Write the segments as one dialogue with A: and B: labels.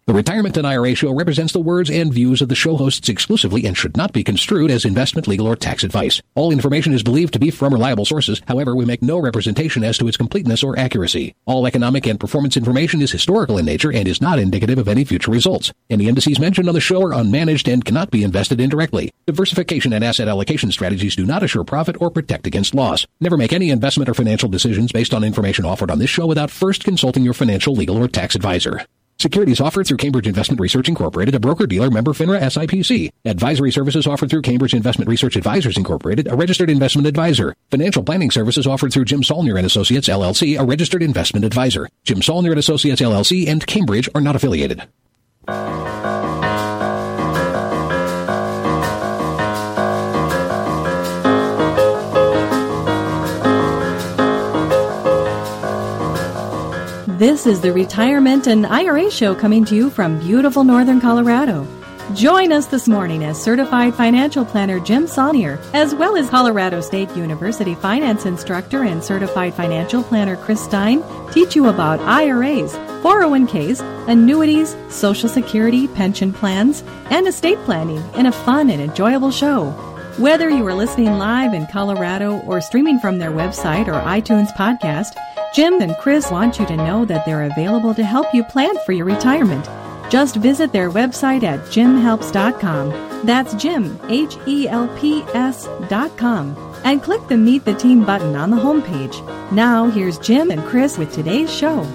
A: The Retirement and IRA Show represents the words and views of the show hosts exclusively and should not be construed as investment, legal, or tax advice. All information is believed to be from reliable sources. However, we make no representation as to its completeness or accuracy. All economic and performance information is historical in nature and is not indicative of any future results. Any indices mentioned on the show are unmanaged and cannot be invested indirectly. Diversification and asset allocation strategies do not assure profit or protect against loss. Never make any investment or financial decisions based on information offered on this show without first consulting your financial, legal, or tax advisor. Securities offered through Cambridge Investment Research Incorporated, a broker-dealer member FINRA SIPC. Advisory services offered through Cambridge Investment Research Advisors Incorporated, a registered investment advisor. Financial planning services offered through Jim Saulnier and Associates LLC, a registered investment advisor. Jim Saulnier and Associates LLC and Cambridge are not affiliated.
B: This is the Retirement and IRA Show coming to you from beautiful northern Colorado. Join us this morning as Certified Financial Planner Jim Saulnier, as well as Colorado State University Finance Instructor and Certified Financial Planner Chris Stein, teach you about IRAs, 401ks, annuities, Social Security, pension plans, and estate planning in a fun and enjoyable show. Whether you are listening live in Colorado or streaming from their website or iTunes podcast, Jim and Chris want you to know that they're available to help you plan for your retirement. Just visit their website at jimhelps.com. That's Jim, HELPS.com. And click the Meet the Team button on the homepage. Now, here's Jim and Chris with today's show.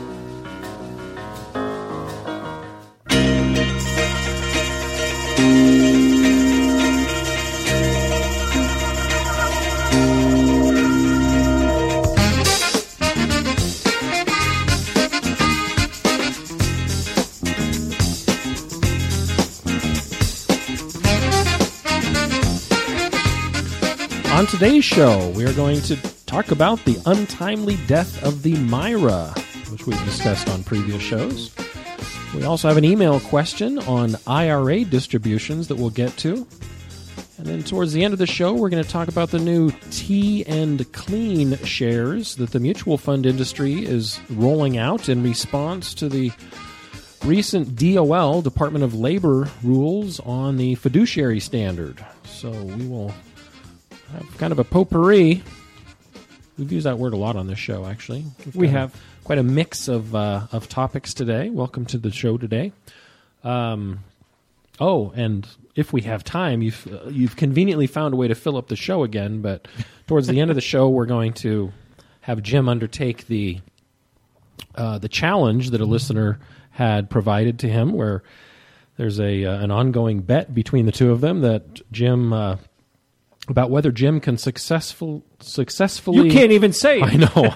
C: On today's show, we are going to talk about the untimely death of the Myra, which we've discussed on previous shows. We also have an email question on IRA distributions that we'll get to. And then towards the end of the show, we're going to talk about the new T and Clean shares that the mutual fund industry is rolling out in response to the recent DOL, Department of Labor, rules on the fiduciary standard. So we will have kind of a potpourri. We've used that word a lot on this show, actually. We have quite a mix of topics today. Welcome to the show today. And if we have time, you've conveniently found a way to fill up the show again, but towards the end of the show, we're going to have Jim undertake the challenge that a listener had provided to him, where there's an ongoing bet between the two of them that Jim... about whether Jim can successfully...
D: You can't even say it.
C: I know.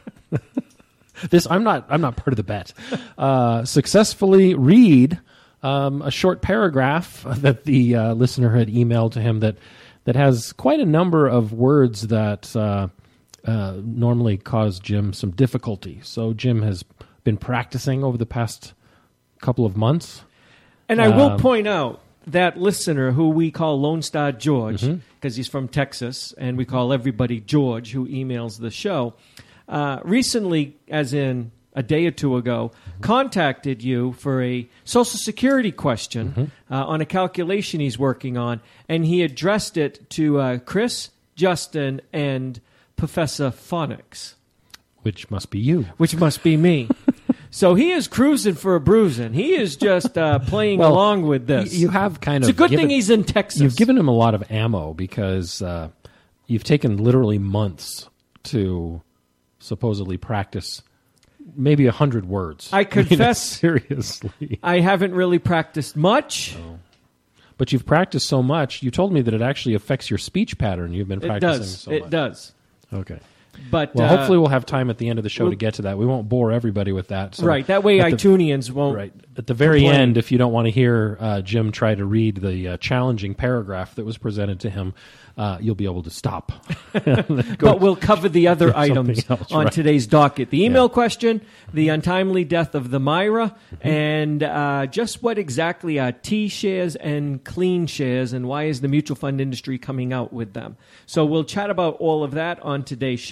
C: I'm not part of the bet. Successfully read a short paragraph that the listener had emailed to him that has quite a number of words that normally cause Jim some difficulty. So Jim has been practicing over the past couple of months.
D: And I will point out that listener who we call Lone Star George, because he's from Texas, and we call everybody George who emails the show, recently, as in a day or two ago, contacted you for a Social Security question on a calculation he's working on, and he addressed it to Chris, Justin, and Professor Phonics.
C: Which must be you.
D: Which must be me. So he is cruising for a bruising. He is just playing along with this.
C: You have kind of...
D: It's a good thing he's in Texas.
C: You've given him a lot of ammo because you've taken literally months to supposedly practice maybe 100 words.
D: I confess,
C: seriously,
D: I haven't really practiced much.
C: Oh. But you've practiced so much. You told me that it actually affects your speech pattern. You've been practicing so much.
D: It does.
C: Okay.
D: But
C: hopefully we'll have time at the end of the show to get to that. We won't bore everybody with that. So
D: right. That way iTunians won't.
C: Right. At the very end, if you don't want to hear Jim try to read the challenging paragraph that was presented to him, you'll be able to stop.
D: But we'll cover the other items on today's docket. The email question, the untimely death of the Myra, and just what exactly are T shares and clean shares, and why is the mutual fund industry coming out with them? So we'll chat about all of that on today's show.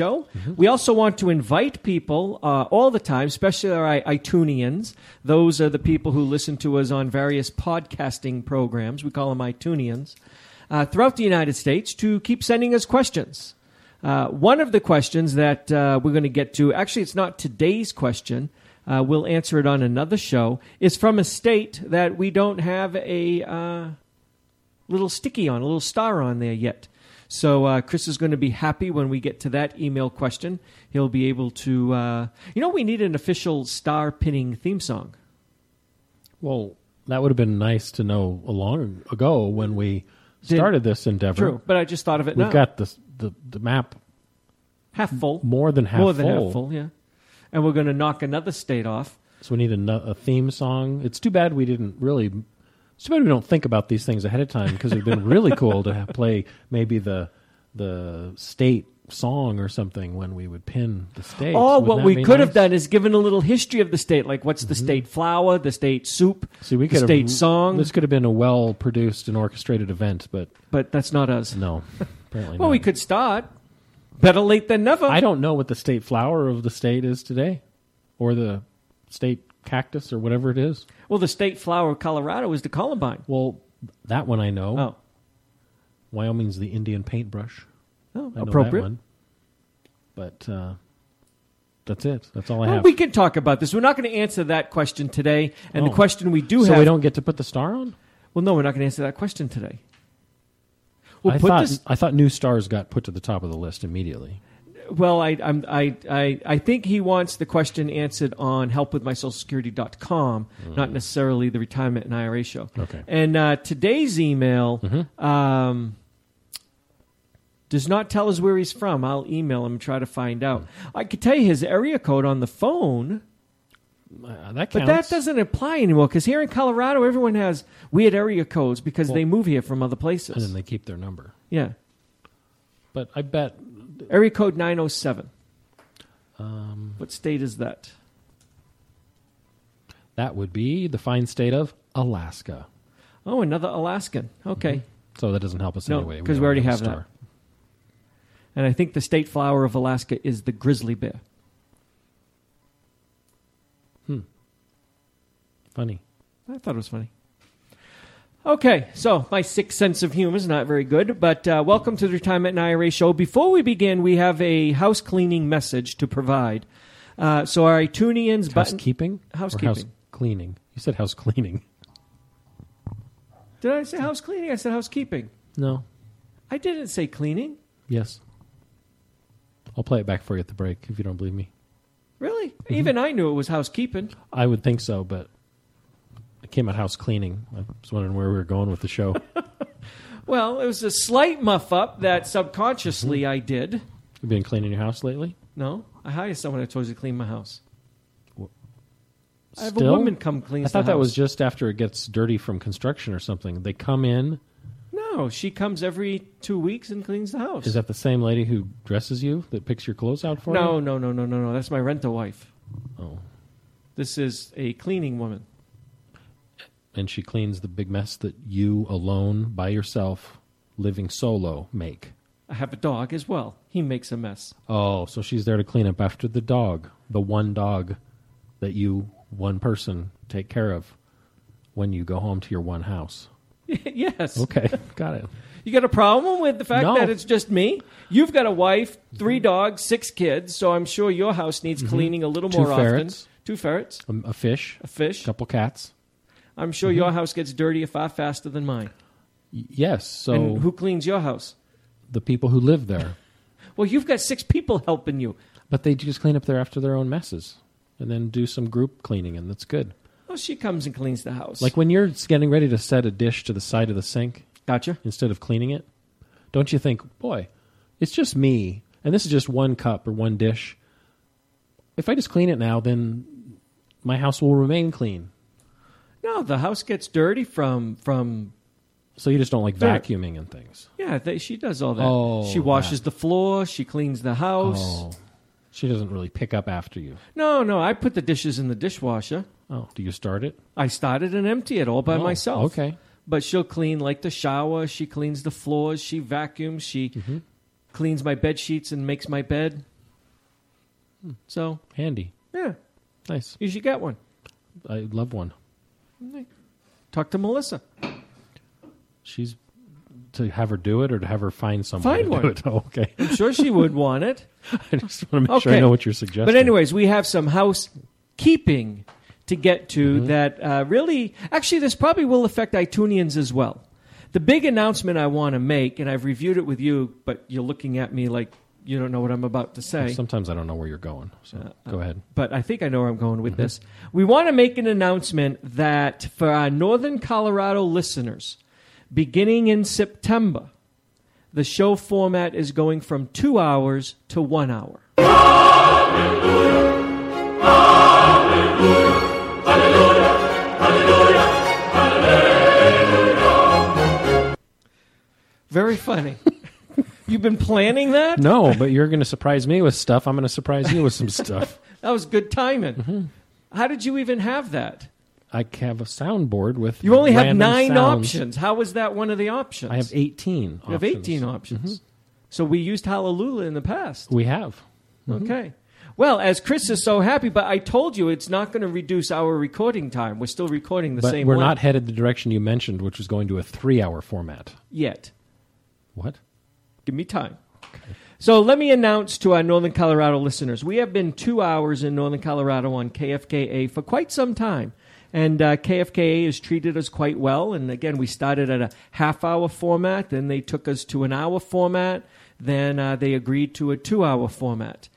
D: show. We also want to invite people all the time, especially our iTunians. Those are the people who listen to us on various podcasting programs. We call them iTunians. Throughout the United States, to keep sending us questions. One of the questions that we're going to get to, actually it's not today's question, we'll answer it on another show, is from a state that we don't have a little sticky on, a little star on there yet. So Chris is going to be happy when we get to that email question. He'll be able to... we need an official star pinning theme song.
C: Well, that would have been nice to know long ago when we started this endeavor.
D: True, but I just thought of it now.
C: We've got the map
D: half full.
C: More than half full,
D: yeah. And we're going to knock another state off.
C: So we need a theme song. It's too bad we didn't really... It's too bad we don't think about these things ahead of time, because it would have been really cool to play maybe the state song or something when we would pin the state.
D: Oh, what we could have done is given a little history of the state, like what's the state flower, the state soup, the state song.
C: This could have been a well-produced and orchestrated event, but
D: that's not us.
C: No, apparently
D: well,
C: not.
D: We could start. Better late than never.
C: I don't know what the state flower of the state is today, or the state cactus, or whatever it is.
D: Well, the state flower of Colorado is the columbine.
C: Well, that one I know.
D: Oh.
C: Wyoming's the Indian paintbrush.
D: Oh,
C: I know
D: appropriate.
C: That one. But that's it. That's all I have.
D: We can talk about this. We're not going to answer that question today. And the question we do have...
C: So we don't get to put the star on?
D: Well, no, we're not going to answer that question today.
C: I thought new stars got put to the top of the list immediately.
D: Well, I think he wants the question answered on helpwithmysocialsecurity.com, not necessarily the Retirement and IRA show.
C: Okay.
D: And today's email does not tell us where he's from. I'll email him and try to find out. I could tell you his area code on the phone.
C: That counts.
D: But that doesn't apply anymore, because here in Colorado, everyone has weird area codes because they move here from other places.
C: And then they keep their number.
D: Yeah.
C: But I bet...
D: Area code 907. What state is that?
C: That would be the fine state of Alaska.
D: Oh, another Alaskan. Okay.
C: So that doesn't help us anyway.
D: Because we already have that. And I think the state flower of Alaska is the grizzly bear.
C: Funny.
D: I thought it was funny. Okay, so my sixth sense of humor is not very good, but welcome to the Retirement and IRA show. Before we begin, we have a house cleaning message to provide. So our iTunians...
C: Housekeeping?
D: Housekeeping.
C: Or house cleaning? You said house cleaning.
D: Did I say house cleaning? I said housekeeping.
C: No.
D: I didn't say cleaning.
C: Yes. I'll play it back for you at the break if you don't believe me.
D: Really? Even I knew it was housekeeping.
C: I would think so, but... It came out house cleaning. I was wondering where we were going with the show.
D: Well, it was a slight muff up that subconsciously I did.
C: You've been cleaning your house lately?
D: No. I hired someone that told you to clean my house. I have
C: Still?
D: a woman come clean the house.
C: I thought that was just after it gets dirty from construction or something. They come in.
D: No, she comes every 2 weeks and cleans the house.
C: Is that the same lady who dresses you, that picks your clothes out for you?
D: No. That's my rental wife.
C: Oh.
D: This is a cleaning woman.
C: And she cleans the big mess that you alone, by yourself, living solo, make.
D: I have a dog as well. He makes a mess.
C: Oh, so she's there to clean up after the dog. The one dog that you, one person, take care of when you go home to your one house.
D: Yes.
C: Okay, got it.
D: You got a problem with the fact
C: No.
D: that it's just me? You've got a wife, 3 dogs, 6 kids, so I'm sure your house needs cleaning a little
C: 2
D: more
C: ferrets.
D: often. 2 ferrets.
C: A fish.
D: A fish.
C: A couple cats.
D: I'm sure your house gets dirtier far faster than mine.
C: Yes, so...
D: And who cleans your house?
C: The people who live there.
D: Well, you've got 6 people helping you.
C: But they just clean up there after their own messes. And then do some group cleaning, and that's good.
D: Well, she comes and cleans the house.
C: Like when you're getting ready to set a dish to the side of the sink...
D: Gotcha.
C: Instead of cleaning it, don't you think, boy, it's just me, and this is just one cup or one dish. If I just clean it now, then my house will remain clean.
D: No, the house gets dirty from...
C: So you just don't like vacuuming and things?
D: Yeah, she does all that.
C: Oh,
D: she washes the floor. She cleans the house.
C: Oh, she doesn't really pick up after you.
D: No, I put the dishes in the dishwasher.
C: Oh, do you start it?
D: I started and empty it all by myself.
C: Okay.
D: But she'll clean like the shower. She cleans the floors. She vacuums. She cleans my bed sheets and makes my bed. So,
C: Handy.
D: yeah,
C: Nice.
D: you should get one.
C: I love one.
D: Talk to Melissa.
C: She's to have her do it or to have her find someone
D: Find
C: to
D: one.
C: do it. Oh, okay.
D: I'm sure she would want it.
C: I just want to make sure I know what you're suggesting.
D: But anyways, we have some housekeeping to get to that really... Actually, this probably will affect iTunes as well. The big announcement I want to make, and I've reviewed it with you, but you're looking at me like you don't know what I'm about to say.
C: Sometimes I don't know where you're going, so go ahead.
D: But I think I know where I'm going with this. We want to make an announcement that for our Northern Colorado listeners, beginning in September, the show format is going from 2 hours to 1 hour. Hallelujah! Hallelujah! Hallelujah! Hallelujah! Hallelujah! Very funny. You've been planning that?
C: No, but you're going to surprise me with stuff. I'm going to surprise you with some stuff.
D: That was good timing. How did you even have that?
C: I have a soundboard with
D: You only have
C: random
D: 9
C: sounds.
D: options. How was that one of the options?
C: I have 18 options.
D: You have 18 options. So we used Hallelujah in the past.
C: We have.
D: Okay. Well, as Chris is so happy, but I told you it's not going to reduce our recording time. We're still recording the same
C: But we're
D: length.
C: not headed the direction you mentioned, which was going to a 3-hour format.
D: Yet.
C: What?
D: Give me time. Okay. So let me announce to our Northern Colorado listeners, we have been 2 hours in Northern Colorado on KFKA for quite some time. And KFKA has treated us quite well. And again, we started at a half-hour format. Then they took us to an hour format. Then they agreed to a 2-hour format.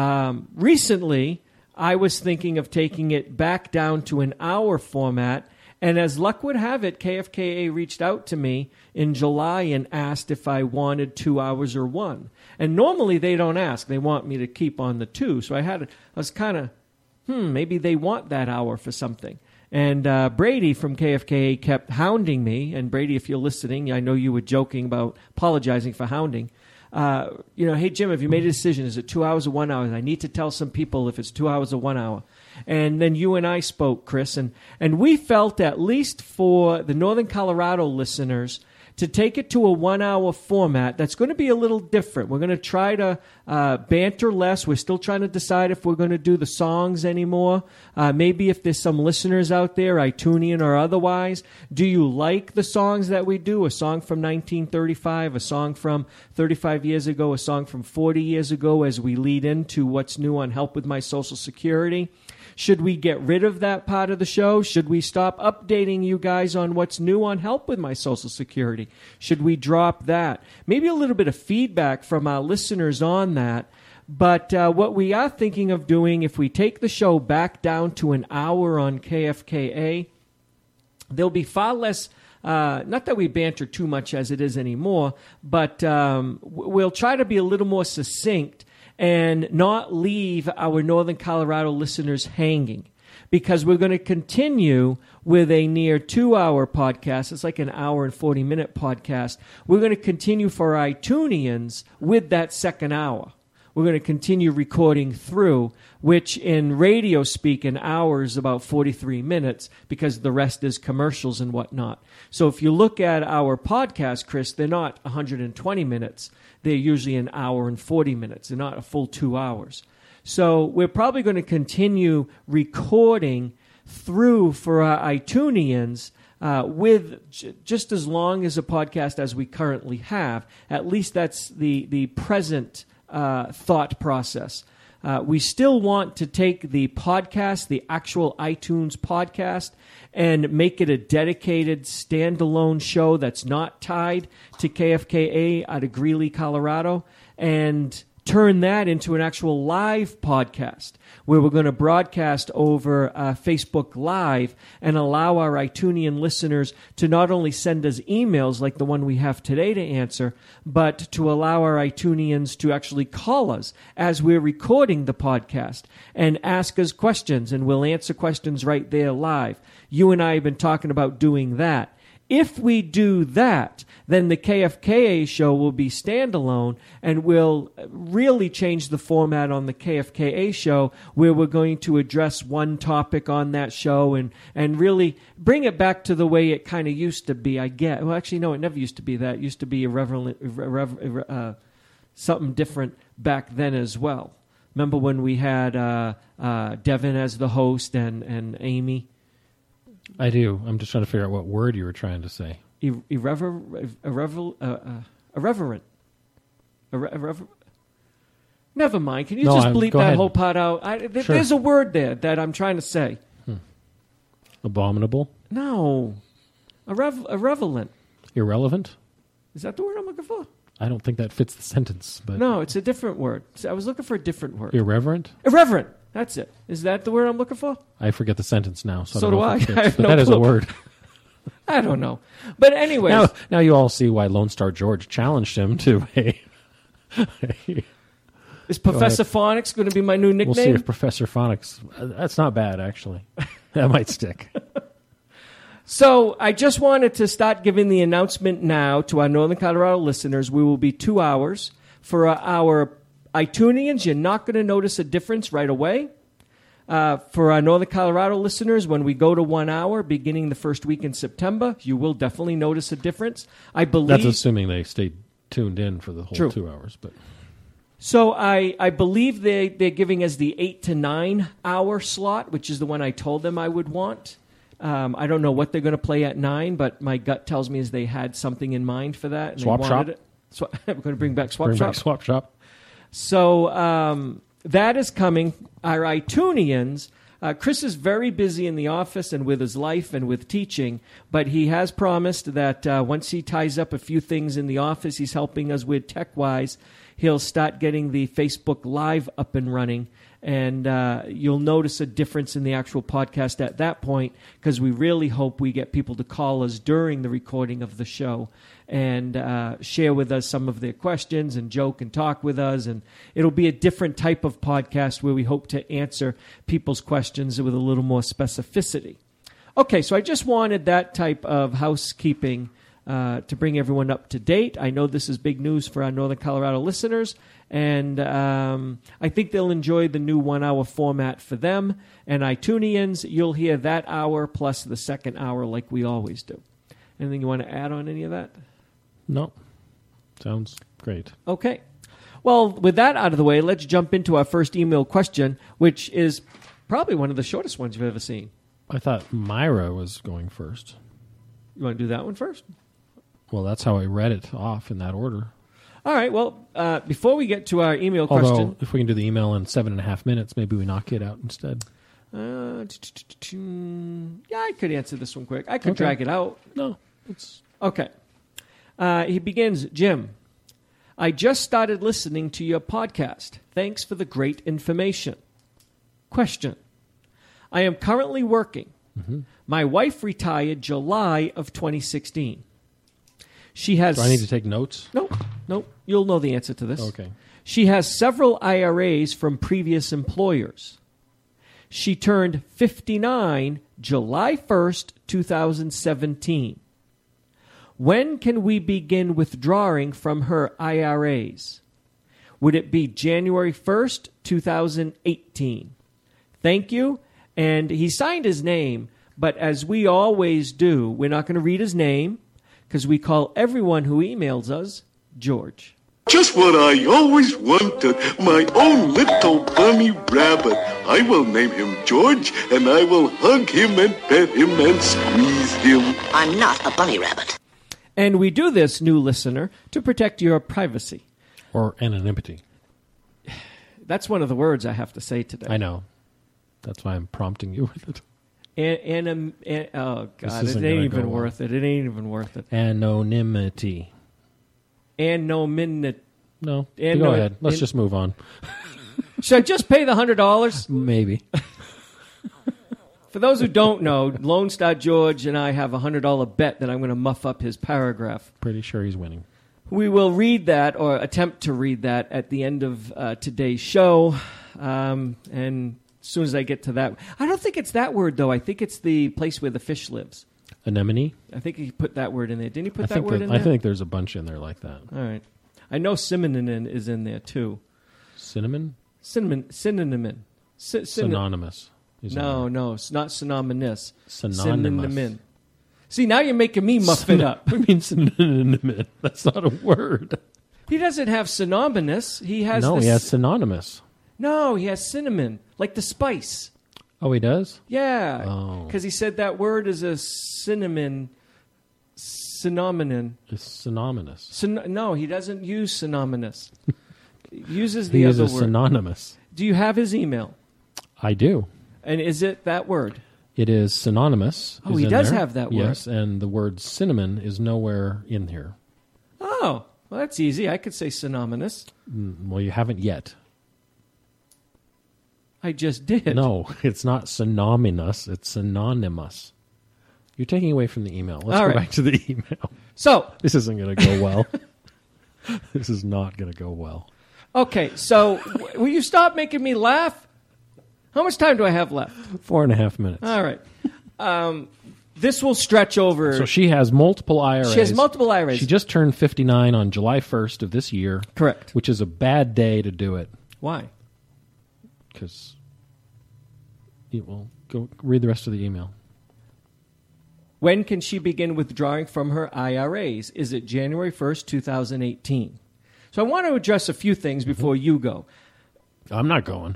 D: Recently, I was thinking of taking it back down to an hour format. And as luck would have it, KFKA reached out to me in July and asked if I wanted 2 hours or 1. And normally they don't ask. They want me to keep on the 2. So I was kind of, maybe they want that hour for something. And Brady from KFKA kept hounding me. And Brady, if you're listening, I know you were joking about apologizing for hounding. Hey, Jim, have you made a decision? Is it 2 hours or 1 hour? I need to tell some people if it's 2 hours or 1 hour. And then you and I spoke, Chris, and we felt, at least for the Northern Colorado listeners, to take it to a 1 hour format that's going to be a little different. We're going to try to banter less. We're still trying to decide if we're going to do the songs anymore. Maybe if there's some listeners out there, iTunes or otherwise, do you like the songs that we do? A song from 1935, a song from 35 years ago, a song from 40 years ago, as we lead into what's new on Help with My Social Security. Should we get rid of that part of the show? Should we stop updating you guys on what's new on Help with My Social Security? Should we drop that? Maybe a little bit of feedback from our listeners on that. But what we are thinking of doing, if we take the show back down to an hour on KFKA, there'll be far less... not that we banter too much as it is anymore, but we'll try to be a little more succinct and not leave our Northern Colorado listeners hanging, because we're going to continue with a near 2 hour podcast. It's like an hour and 40-minute podcast. We're going to continue for iTunes with that second hour. We're going to continue recording through, which in radio speak, an hour is about 43 minutes, because the rest is commercials and whatnot. So if you look at our podcast, Chris, they're not 120 minutes. They're usually an hour and 40 minutes. They're not a full 2 hours. So we're probably going to continue recording through for our iTunes with just as long as a podcast as we currently have. At least that's the present thought process. We still want to take the podcast, the actual iTunes podcast, and make it a dedicated standalone show that's not tied to KFKA out of Greeley, Colorado, and turn that into an actual live podcast where we're going to broadcast over Facebook Live and allow our iTunes listeners to not only send us emails like the one we have today to answer, but to allow our iTunes to actually call us as we're recording the podcast and ask us questions, and we'll answer questions right there live. You and I have been talking about doing that. If we do that, then the KFKA show will be standalone, and we'll really change the format on the KFKA show, where we're going to address one topic on that show and really bring it back to the way it kind of used to be, I guess. Well, actually, no, it never used to be that. It used to be something different back then as well. Remember when we had Devin as the host and Amy?
C: I do. I'm just trying to figure out what word you were trying to say.
D: Irreverent. Never mind. Can you just bleep that
C: ahead.
D: whole part out?
C: Sure.
D: There's a word there that I'm trying to say.
C: Abominable?
D: No. Irrelevant.
C: Irrelevant?
D: Is that the word I'm looking for?
C: I don't think that fits the sentence. But
D: No, it's a different word. I was looking for a different word.
C: Irreverent?
D: Irreverent. That's it. Is that the word I'm looking for?
C: I forget the sentence now. So
D: So
C: don't
D: do
C: know if
D: I.
C: it fits,
D: I have
C: but
D: no
C: that is a
D: clue.
C: word.
D: I don't know. But anyways,
C: Now you all see why Lone Star George challenged him to a...
D: is Professor Phonics going to be my new nickname?
C: We'll see if Professor Phonics... That's not bad, actually. That might stick.
D: So I just wanted to start giving the announcement now to our Northern Colorado listeners. We will be 2 hours. For our iTunes, you're not going to notice a difference right away. For our Northern Colorado listeners, when we go to 1 hour, beginning the first week in September, you will definitely notice a difference. I believe
C: That's assuming they stayed tuned in for the whole
D: True.
C: 2 hours. But
D: So I believe they're giving us the 8 to 9 hour slot, which is the one I told them I would want. I don't know what they're going to play at 9, but my gut tells me is they had something in mind for that. And
C: Swap
D: they
C: Shop?
D: wanted it. We're going to bring back Swap
C: bring
D: Shop.
C: back Swap Shop.
D: So that is coming. Our iTunians, Chris is very busy in the office and with his life and with teaching, but he has promised that once he ties up a few things in the office he's helping us with tech-wise, he'll start getting the Facebook Live up and running. And you'll notice a difference in the actual podcast at that point because we really hope we get people to call us during the recording of the show and share with us some of their questions and joke and talk with us. And it'll be a different type of podcast where we hope to answer people's questions with a little more specificity. Okay, so I just wanted that type of housekeeping to bring everyone up to date. I know this is big news for our Northern Colorado listeners, and I think they'll enjoy the new 1 hour format for them. And iTunians, you'll hear that hour plus the second hour like we always do. Anything you want to add on any of that?
C: No. Sounds great.
D: Okay. Well, with that out of the way, let's jump into our first email question, which is probably one of the shortest ones you've ever seen.
C: I thought Myra was going first.
D: You want to do that one first?
C: Well, that's how I read it off in that order.
D: All right. Well, before we get to our email
C: Although,
D: question,
C: if we can do the email in 7.5 minutes, maybe we knock it out instead.
D: yeah, I could answer this one quick. I could drag it out.
C: No, it's
D: Okay. He begins, Jim, I just started listening to your podcast. Thanks for the great information. Question. I am currently working.
C: Mm-hmm.
D: My wife retired July of 2016. She has...
C: Do I need to take notes?
D: No. You'll know the answer to this.
C: Okay.
D: She has several IRAs from previous employers. She turned 59 July 1st, 2017. When can we begin withdrawing from her IRAs? Would it be January 1st, 2018? Thank you. And he signed his name, but as we always do, we're not going to read his name because we call everyone who emails us George.
E: Just what I always wanted, my own little bunny rabbit. I will name him George, and I will hug him and pet him and squeeze him.
F: I'm not a bunny rabbit.
D: And we do this, new listener, to protect your privacy.
C: Or anonymity.
D: That's one of the words I have to say today.
C: I know. That's why I'm prompting you with it.
D: Oh, God,
C: This
D: it
C: isn't
D: ain't
C: gonna
D: even
C: go well.
D: worth it. It ain't even worth it.
C: Anonymity.
D: Anonymity.
C: No,
D: And
C: go
D: no-
C: ahead. Let's
D: and-
C: just move on.
D: Should I just pay the $100?
C: Maybe.
D: For those who don't know, Lone Star George and I have a $100 bet that I'm going to muff up his paragraph.
C: Pretty sure he's winning.
D: We will read that or attempt to read that at the end of today's show. And as soon as I get to that, I don't think it's that word, though. I think it's the place where the fish lives.
C: Anemone?
D: I think he put that word in there. Didn't he put that word in
C: I
D: there?
C: think there's a bunch in there like that.
D: All right. I know cinnamon is in there, too.
C: Cinnamon?
D: Synonym.
C: Synonymous. is in
D: No,
C: there.
D: no, it's not synonymous.
C: Synonymous.
D: Synonym. See, now you're making me muff it up.
C: What do you mean synonymous? That's not a word.
D: He doesn't have synonymous. He has
C: No,
D: this,
C: he has synonymous.
D: No, he has cinnamon, like the spice.
C: Oh, he does?
D: Yeah.
C: Oh.
D: Because he said that word is a synonym.
C: It's synonymous.
D: No, he doesn't use synonymous. He uses the
C: He
D: other
C: uses
D: word.
C: synonymous.
D: Do you have his email?
C: I do.
D: And is it that word?
C: It is synonymous.
D: Oh,
C: is
D: he
C: in
D: does
C: there.
D: have that word.
C: Yes, and the word cinnamon is nowhere in here.
D: Oh, well, that's easy. I could say synonymous.
C: Well, you haven't yet.
D: I just did.
C: No, it's not synonymous. It's synonymous. You're taking away from the email. Let's
D: All
C: go
D: right.
C: back to the email.
D: So,
C: This isn't going to go well. This is not going to go well.
D: okay, so will you stop making me laugh? How much time do I have left?
C: 4.5 minutes.
D: All right. This will stretch over.
C: So she has multiple IRAs.
D: She has multiple IRAs.
C: She just turned 59 on July 1st of this year.
D: Correct.
C: Which is a bad day to do it.
D: Why?
C: Because, well, go read the rest of the email.
D: When can she begin withdrawing from her IRAs? Is it January 1st, 2018? So I want to address a few things before you go.
C: I'm not going.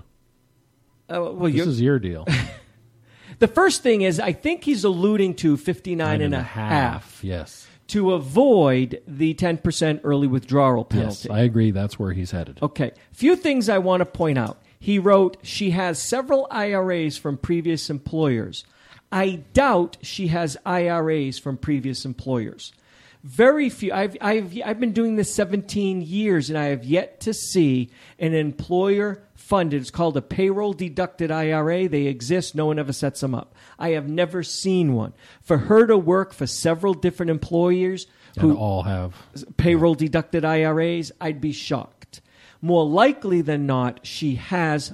D: Well,
C: This is your deal.
D: the first thing is I think he's alluding to 59 and a half
C: Yes.
D: to avoid the 10% early withdrawal penalty.
C: Yes, I agree. That's where he's headed.
D: Okay. Few things I want to point out. He wrote, she has several IRAs from previous employers. I doubt she has IRAs from previous employers. Very few. I've been doing this 17 years, and I have yet to see an employer-funded. It's called a payroll-deducted IRA. They exist. No one ever sets them up. I have never seen one. For her to work for several different employers
C: And
D: who
C: all have.
D: payroll-deducted IRAs, I'd be shocked. More likely than not, she has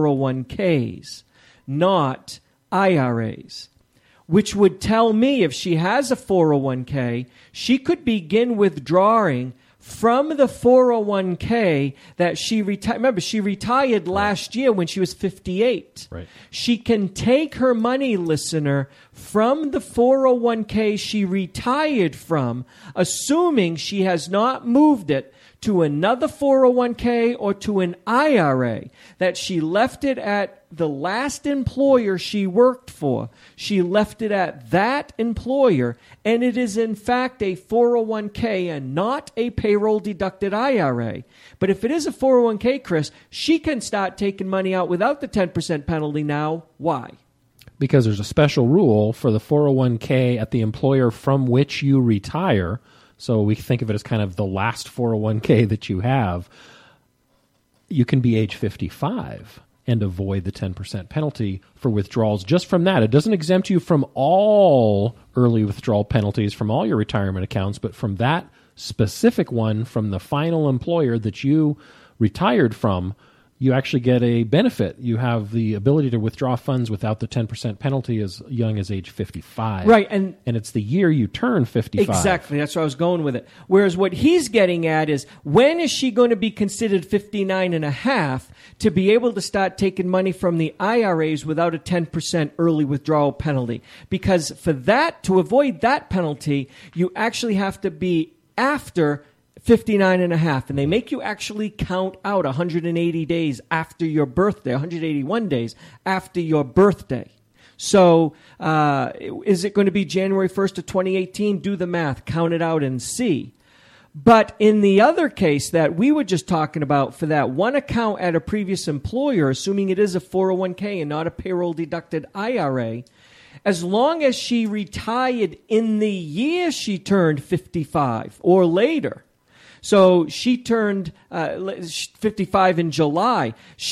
D: 401ks, not IRAs. Which would tell me if she has a 401k, she could begin withdrawing from the 401k that she retired. Remember, she retired last year when she was 58.
C: Right.
D: She can take her money, listener, from the 401k she retired from, assuming she has not moved it to another 401k or to an IRA, that she left it at the last employer she worked for. She left it at that employer, and it is in fact a 401k and not a payroll-deducted IRA. But if it is a 401k, Chris, she can start taking money out without the 10% penalty now. Why?
C: Because there's a special rule for the 401k at the employer from which you retire. So we think of it as kind of the last 401k that you have. You can be age 55 and avoid the 10% penalty for withdrawals just from that. It doesn't exempt you from all early withdrawal penalties from all your retirement accounts, but from that specific one from the final employer that you retired from, you actually get a benefit. You have the ability to withdraw funds without the 10% penalty as young as age 55.
D: Right, and
C: it's the year you turn 55.
D: Exactly, that's where I was going with it. Whereas what he's getting at is, when is she going to be considered 59 and a half to be able to start taking money from the IRAs without a 10% early withdrawal penalty? Because for that, to avoid that penalty, you actually have to be after 59 and a half, and they make you actually count out 180 days after your birthday, 181 days after your birthday. So is it going to be January 1st of 2018? Do the math, count it out and see. But in the other case that we were just talking about, for that one account at a previous employer, assuming it is a 401k and not a payroll-deducted IRA, as long as she retired in the year she turned 55 or later. So she turned 55 in July.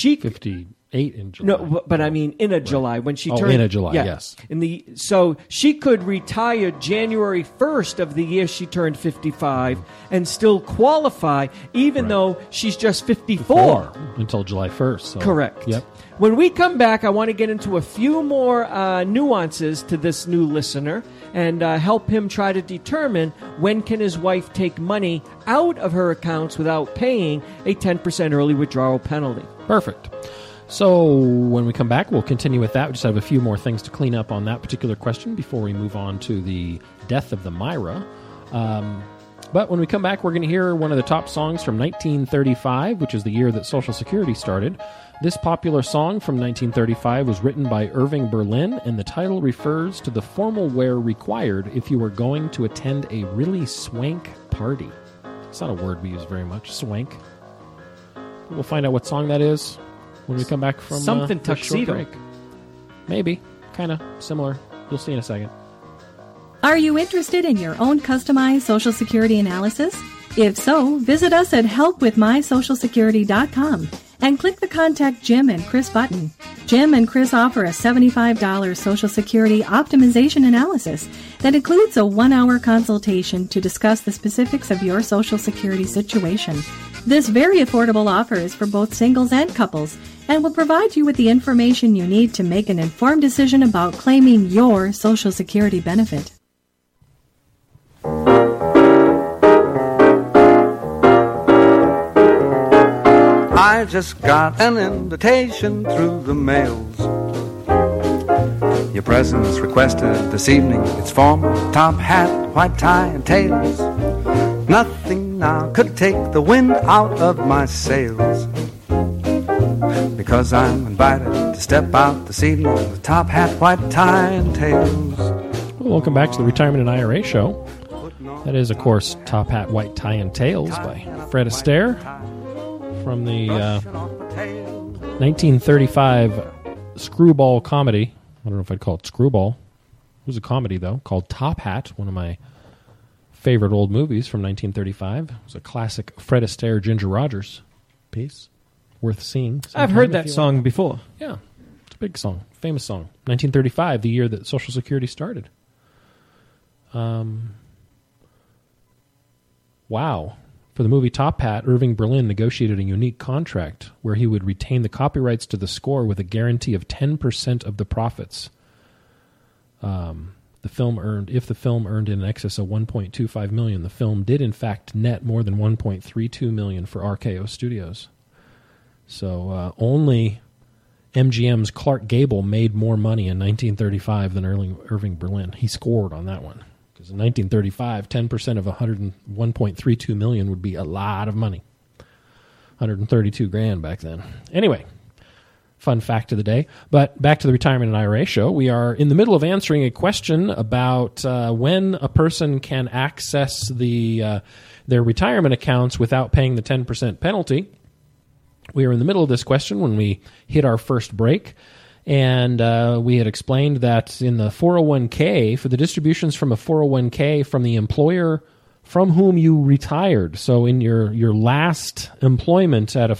C: 58 in July.
D: No, but I mean in a July when she turned.
C: in a July, yes.
D: So she could retire January 1st of the year she turned 55 and still qualify, even though she's just 54
C: until July 1st. So.
D: Correct.
C: Yep.
D: When we come back, I want to get into a few more nuances to this new listener and help him try to determine when can his wife take money out of her accounts without paying a 10% early withdrawal penalty.
C: Perfect. So when we come back, we'll continue with that. We just have a few more things to clean up on that particular question before we move on to the death of the Myra. But when we come back, we're going to hear one of the top songs from 1935, which is the year that Social Security started. This popular song from 1935 was written by Irving Berlin, and the title refers to the formal wear required if you were going to attend a really swank party. It's not a word we use very much, swank. We'll find out what song that is when we come back from
D: something
C: this short
D: tuxedo.
C: break. Maybe. Kind of similar. You'll see in a second.
B: Are you interested in your own customized Social Security analysis? If so, visit us at helpwithmysocialsecurity.com and click the Contact Jim and Chris button. Jim and Chris offer a $75 Social Security optimization analysis that includes a 1-hour consultation to discuss the specifics of your Social Security situation. This very affordable offer is for both singles and couples and will provide you with the information you need to make an informed decision about claiming your Social Security benefit.
F: I just got an invitation through the mails. Your presence requested this evening. It's formal, top hat, white tie, and tails. Nothing now could take the wind out of my sails, because I'm invited to step out this evening with top hat, white tie, and tails.
C: Well, welcome back to the Retirement and IRA Show. That is, of course, Top Hat, White Tie, and Tails by Fred Astaire from the 1935 screwball comedy. I don't know if I'd call it screwball. It was a comedy, though, called Top Hat, one of my favorite old movies from 1935. It was a classic Fred Astaire, Ginger Rogers piece. Worth seeing.
D: I've heard that song before.
C: Yeah, it's a big song, famous song. 1935, the year that Social Security started. Wow. For the movie Top Hat, Irving Berlin negotiated a unique contract where he would retain the copyrights to the score with a guarantee of 10% of the profits. If the film earned in excess of $1.25 million, the film did in fact net more than $1.32 million for RKO Studios. So only MGM's Clark Gable made more money in 1935 than Irving Berlin. He scored on that one. Because in 1935, 10% of $101.32 million would be a lot of money. $132,000 back then. Anyway, fun fact of the day. But back to the Retirement and IRA Show. We are in the middle of answering a question about when a person can access their retirement accounts without paying the 10% penalty. We were in the middle of this question when we hit our first break. And we had explained that in the 401k, for the distributions from a 401k from the employer from whom you retired, so in your last employment at a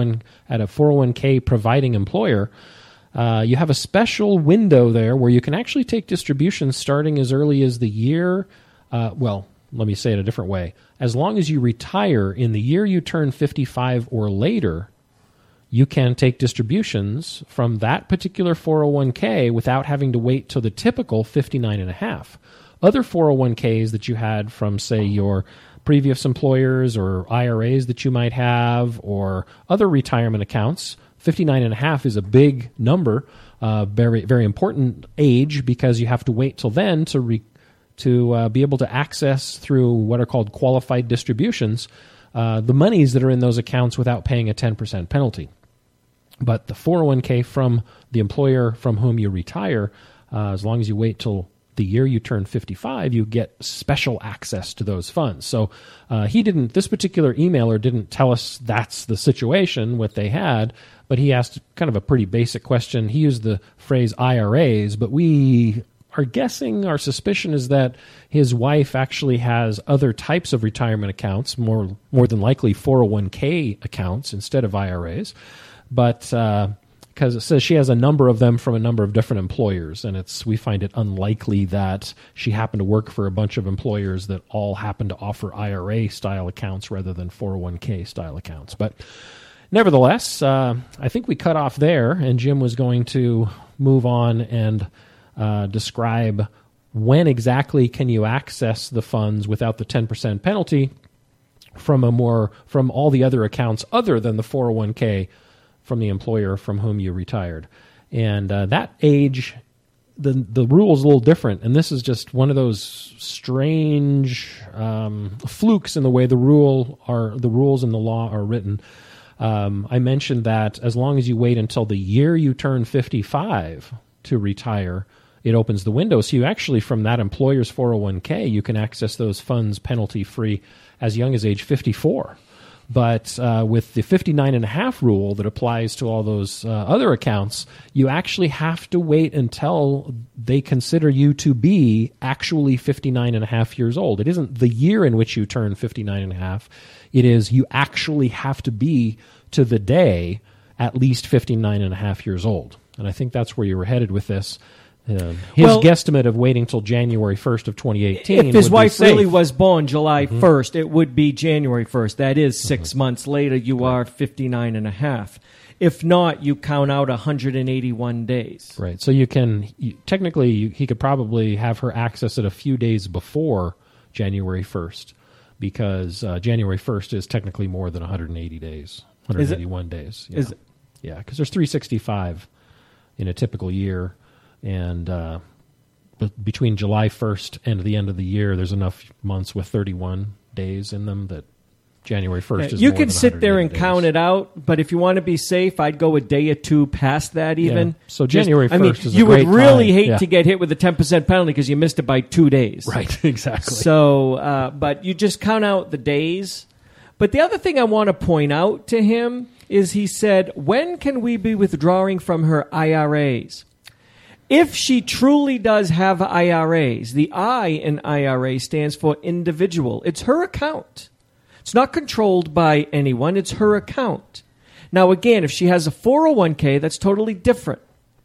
C: 401k providing employer, you have a special window there where you can actually take distributions starting as early as the year. Well, let me say it a different way. As long as you retire in the year you turn 55 or later, you can take distributions from that particular 401k without having to wait till the typical 59.5. Other 401ks that you had from, say, your previous employers or IRAs that you might have or other retirement accounts, 59.5 is a big number, very, very important age because you have to wait till then to be able to access through what are called qualified distributions the monies that are in those accounts without paying a 10% penalty. But the 401k from the employer from whom you retire, as long as you wait till the year you turn 55, you get special access to those funds. So this particular emailer didn't tell us that's the situation, what they had, but he asked kind of a pretty basic question. He used the phrase IRAs, but we are guessing, our suspicion is that his wife actually has other types of retirement accounts, more than likely 401k accounts instead of IRAs. But because it says she has a number of them from a number of different employers, and we find it unlikely that she happened to work for a bunch of employers that all happen to offer IRA-style accounts rather than 401k-style accounts. But nevertheless, I think we cut off there, and Jim was going to move on and describe when exactly can you access the funds without the 10% penalty from all the other accounts other than the 401k from the employer from whom you retired. And that age the rule is a little different, and this is just one of those strange flukes in the way the rules and the law are written. I mentioned that as long as you wait until the year you turn 55 to retire, it opens the window. So you actually, from that employer's 401k, you can access those funds penalty-free as young as age 54. But with the 59.5 rule that applies to all those other accounts, you actually have to wait until they consider you to be actually 59.5 years old. It isn't the year in which you turn 59.5. It is you actually have to be to the day at least 59.5 years old. And I think that's where you were headed with this. His guesstimate of waiting till January 1st of 2018.
D: If his wife really was born July 1st, it would be January 1st. That is 6 months later, you are 59.5. If not, you count out 181 days.
C: Right. So he could probably have her access it a few days before January 1st, because January 1st is technically more than 180 days, 181 days. Yeah.
D: Is it?
C: Yeah, because there's 365 in a typical year. And between July 1st and the end of the year, there's enough months with 31 days in them that January 1st is
D: you
C: more
D: can
C: than
D: sit there and
C: days.
D: count it out, but if you want to be safe, I'd go a day or two past that even.
C: Yeah. So January 1st is a
D: you
C: great
D: would really
C: time.
D: hate to get hit with a 10% penalty because you missed it by 2 days.
C: Right, exactly.
D: So, but you just count out the days. But the other thing I want to point out to him is he said, when can we be withdrawing from her IRAs? If she truly does have IRAs, the I in IRA stands for individual. It's her account. It's not controlled by anyone. It's her account. Now, again, if she has a 401k, that's totally different.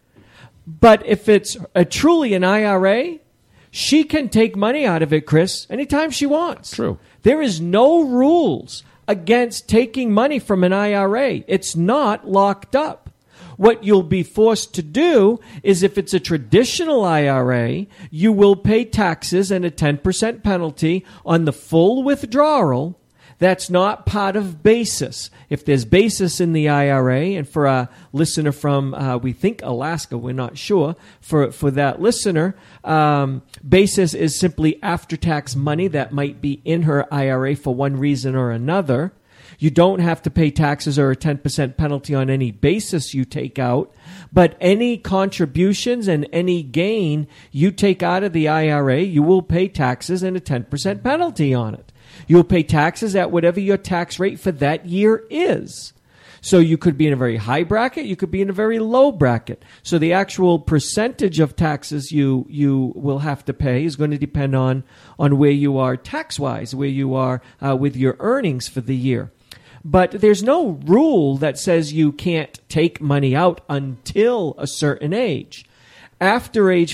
D: But if it's truly an IRA, she can take money out of it, Chris, anytime she wants.
C: True.
D: There is no rules against taking money from an IRA. It's not locked up. What you'll be forced to do is, if it's a traditional IRA, you will pay taxes and a 10% penalty on the full withdrawal. That's not part of basis. If there's basis in the IRA, and for a listener from, we think Alaska, we're not sure, for that listener, basis is simply after-tax money that might be in her IRA for one reason or another. You don't have to pay taxes or a 10% penalty on any basis you take out, but any contributions and any gain you take out of the IRA, you will pay taxes and a 10% penalty on it. You'll pay taxes at whatever your tax rate for that year is. So you could be in a very high bracket, you could be in a very low bracket. So the actual percentage of taxes you will have to pay is going to depend on where you are tax-wise, where you are with your earnings for the year. But there's no rule that says you can't take money out until a certain age. After age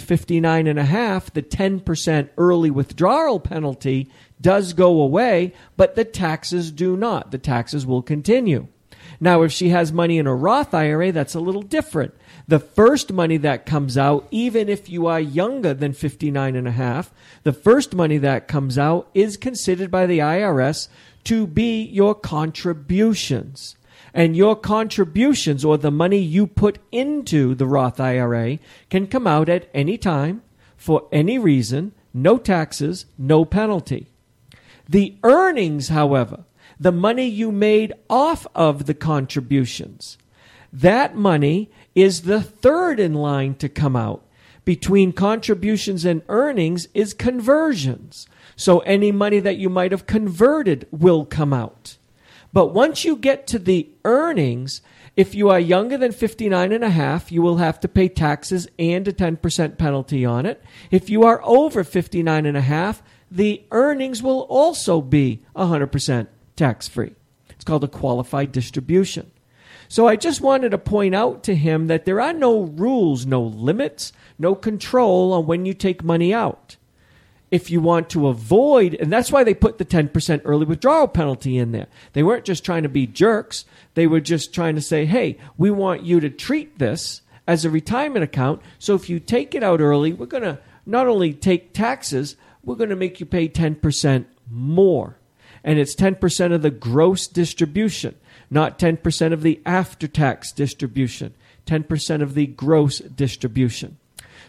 D: 59.5, the 10% early withdrawal penalty does go away, but the taxes do not. The taxes will continue. Now, if she has money in a Roth IRA, that's a little different. The first money that comes out, even if you are younger than 59.5, the first money that comes out is considered by the IRS to be your contributions. And your contributions, or the money you put into the Roth IRA, can come out at any time, for any reason, no taxes, no penalty. The earnings, however, the money you made off of the contributions, that money is the third in line to come out. Between contributions and earnings is conversions. So any money that you might have converted will come out. But once you get to the earnings, if you are younger than 59.5, you will have to pay taxes and a 10% penalty on it. If you are over 59.5, the earnings will also be 100% tax-free. It's called a qualified distribution. So I just wanted to point out to him that there are no rules, no limits, no control on when you take money out. If you want to avoid, and that's why they put the 10% early withdrawal penalty in there. They weren't just trying to be jerks. They were just trying to say, hey, we want you to treat this as a retirement account. So if you take it out early, we're going to not only take taxes, we're going to make you pay 10% more. And it's 10% of the gross distribution, not 10% of the after-tax distribution, 10% of the gross distribution.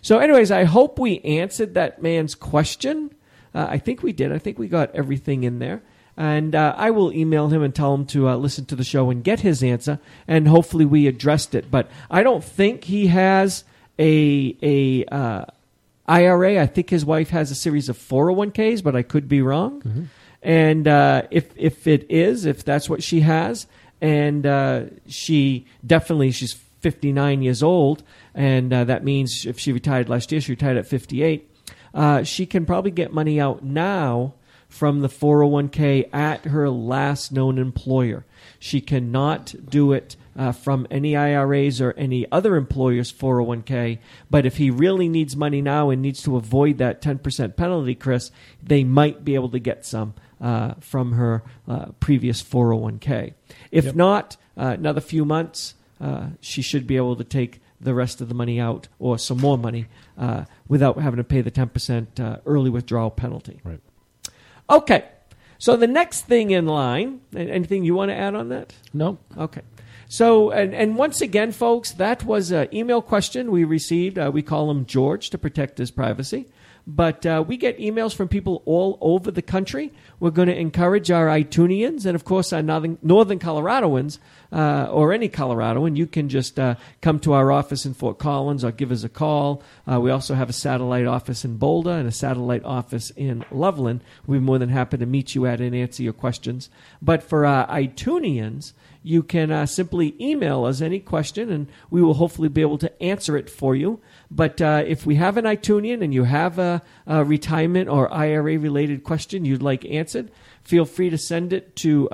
D: So anyways, I hope we answered that man's question. I think we did. I think we got everything in there. And I will email him and tell him to listen to the show and get his answer, and hopefully we addressed it. But I don't think he has a IRA. I think his wife has a series of 401ks, but I could be wrong. Mm-hmm. And if that's what she has, and she's 59 years old, and that means if she retired last year, she retired at 58, she can probably get money out now from the 401k at her last known employer. She cannot do it from any IRAs or any other employer's 401k. But if he really needs money now and needs to avoid that 10% penalty, Chris, they might be able to get some from her previous 401k. If not, another few months, she should be able to take the rest of the money out, or some more money, without having to pay the 10% early withdrawal penalty.
C: Right.
D: Okay. So the next thing in line, anything you want to add on that?
C: No.
D: Okay. So, and once again, folks, that was an email question we received. We call him George to protect his privacy. But we get emails from people all over the country. We're going to encourage our iTunians and, of course, our northern Coloradoans, or any Coloradoan. You can just come to our office in Fort Collins or give us a call. We also have a satellite office in Boulder and a satellite office in Loveland. We'd be more than happy to meet you at and answer your questions. But for our iTunians, you can simply email us any question, and we will hopefully be able to answer it for you. But if we have an iTunian and you have a retirement or IRA-related question you'd like answered, feel free to send it to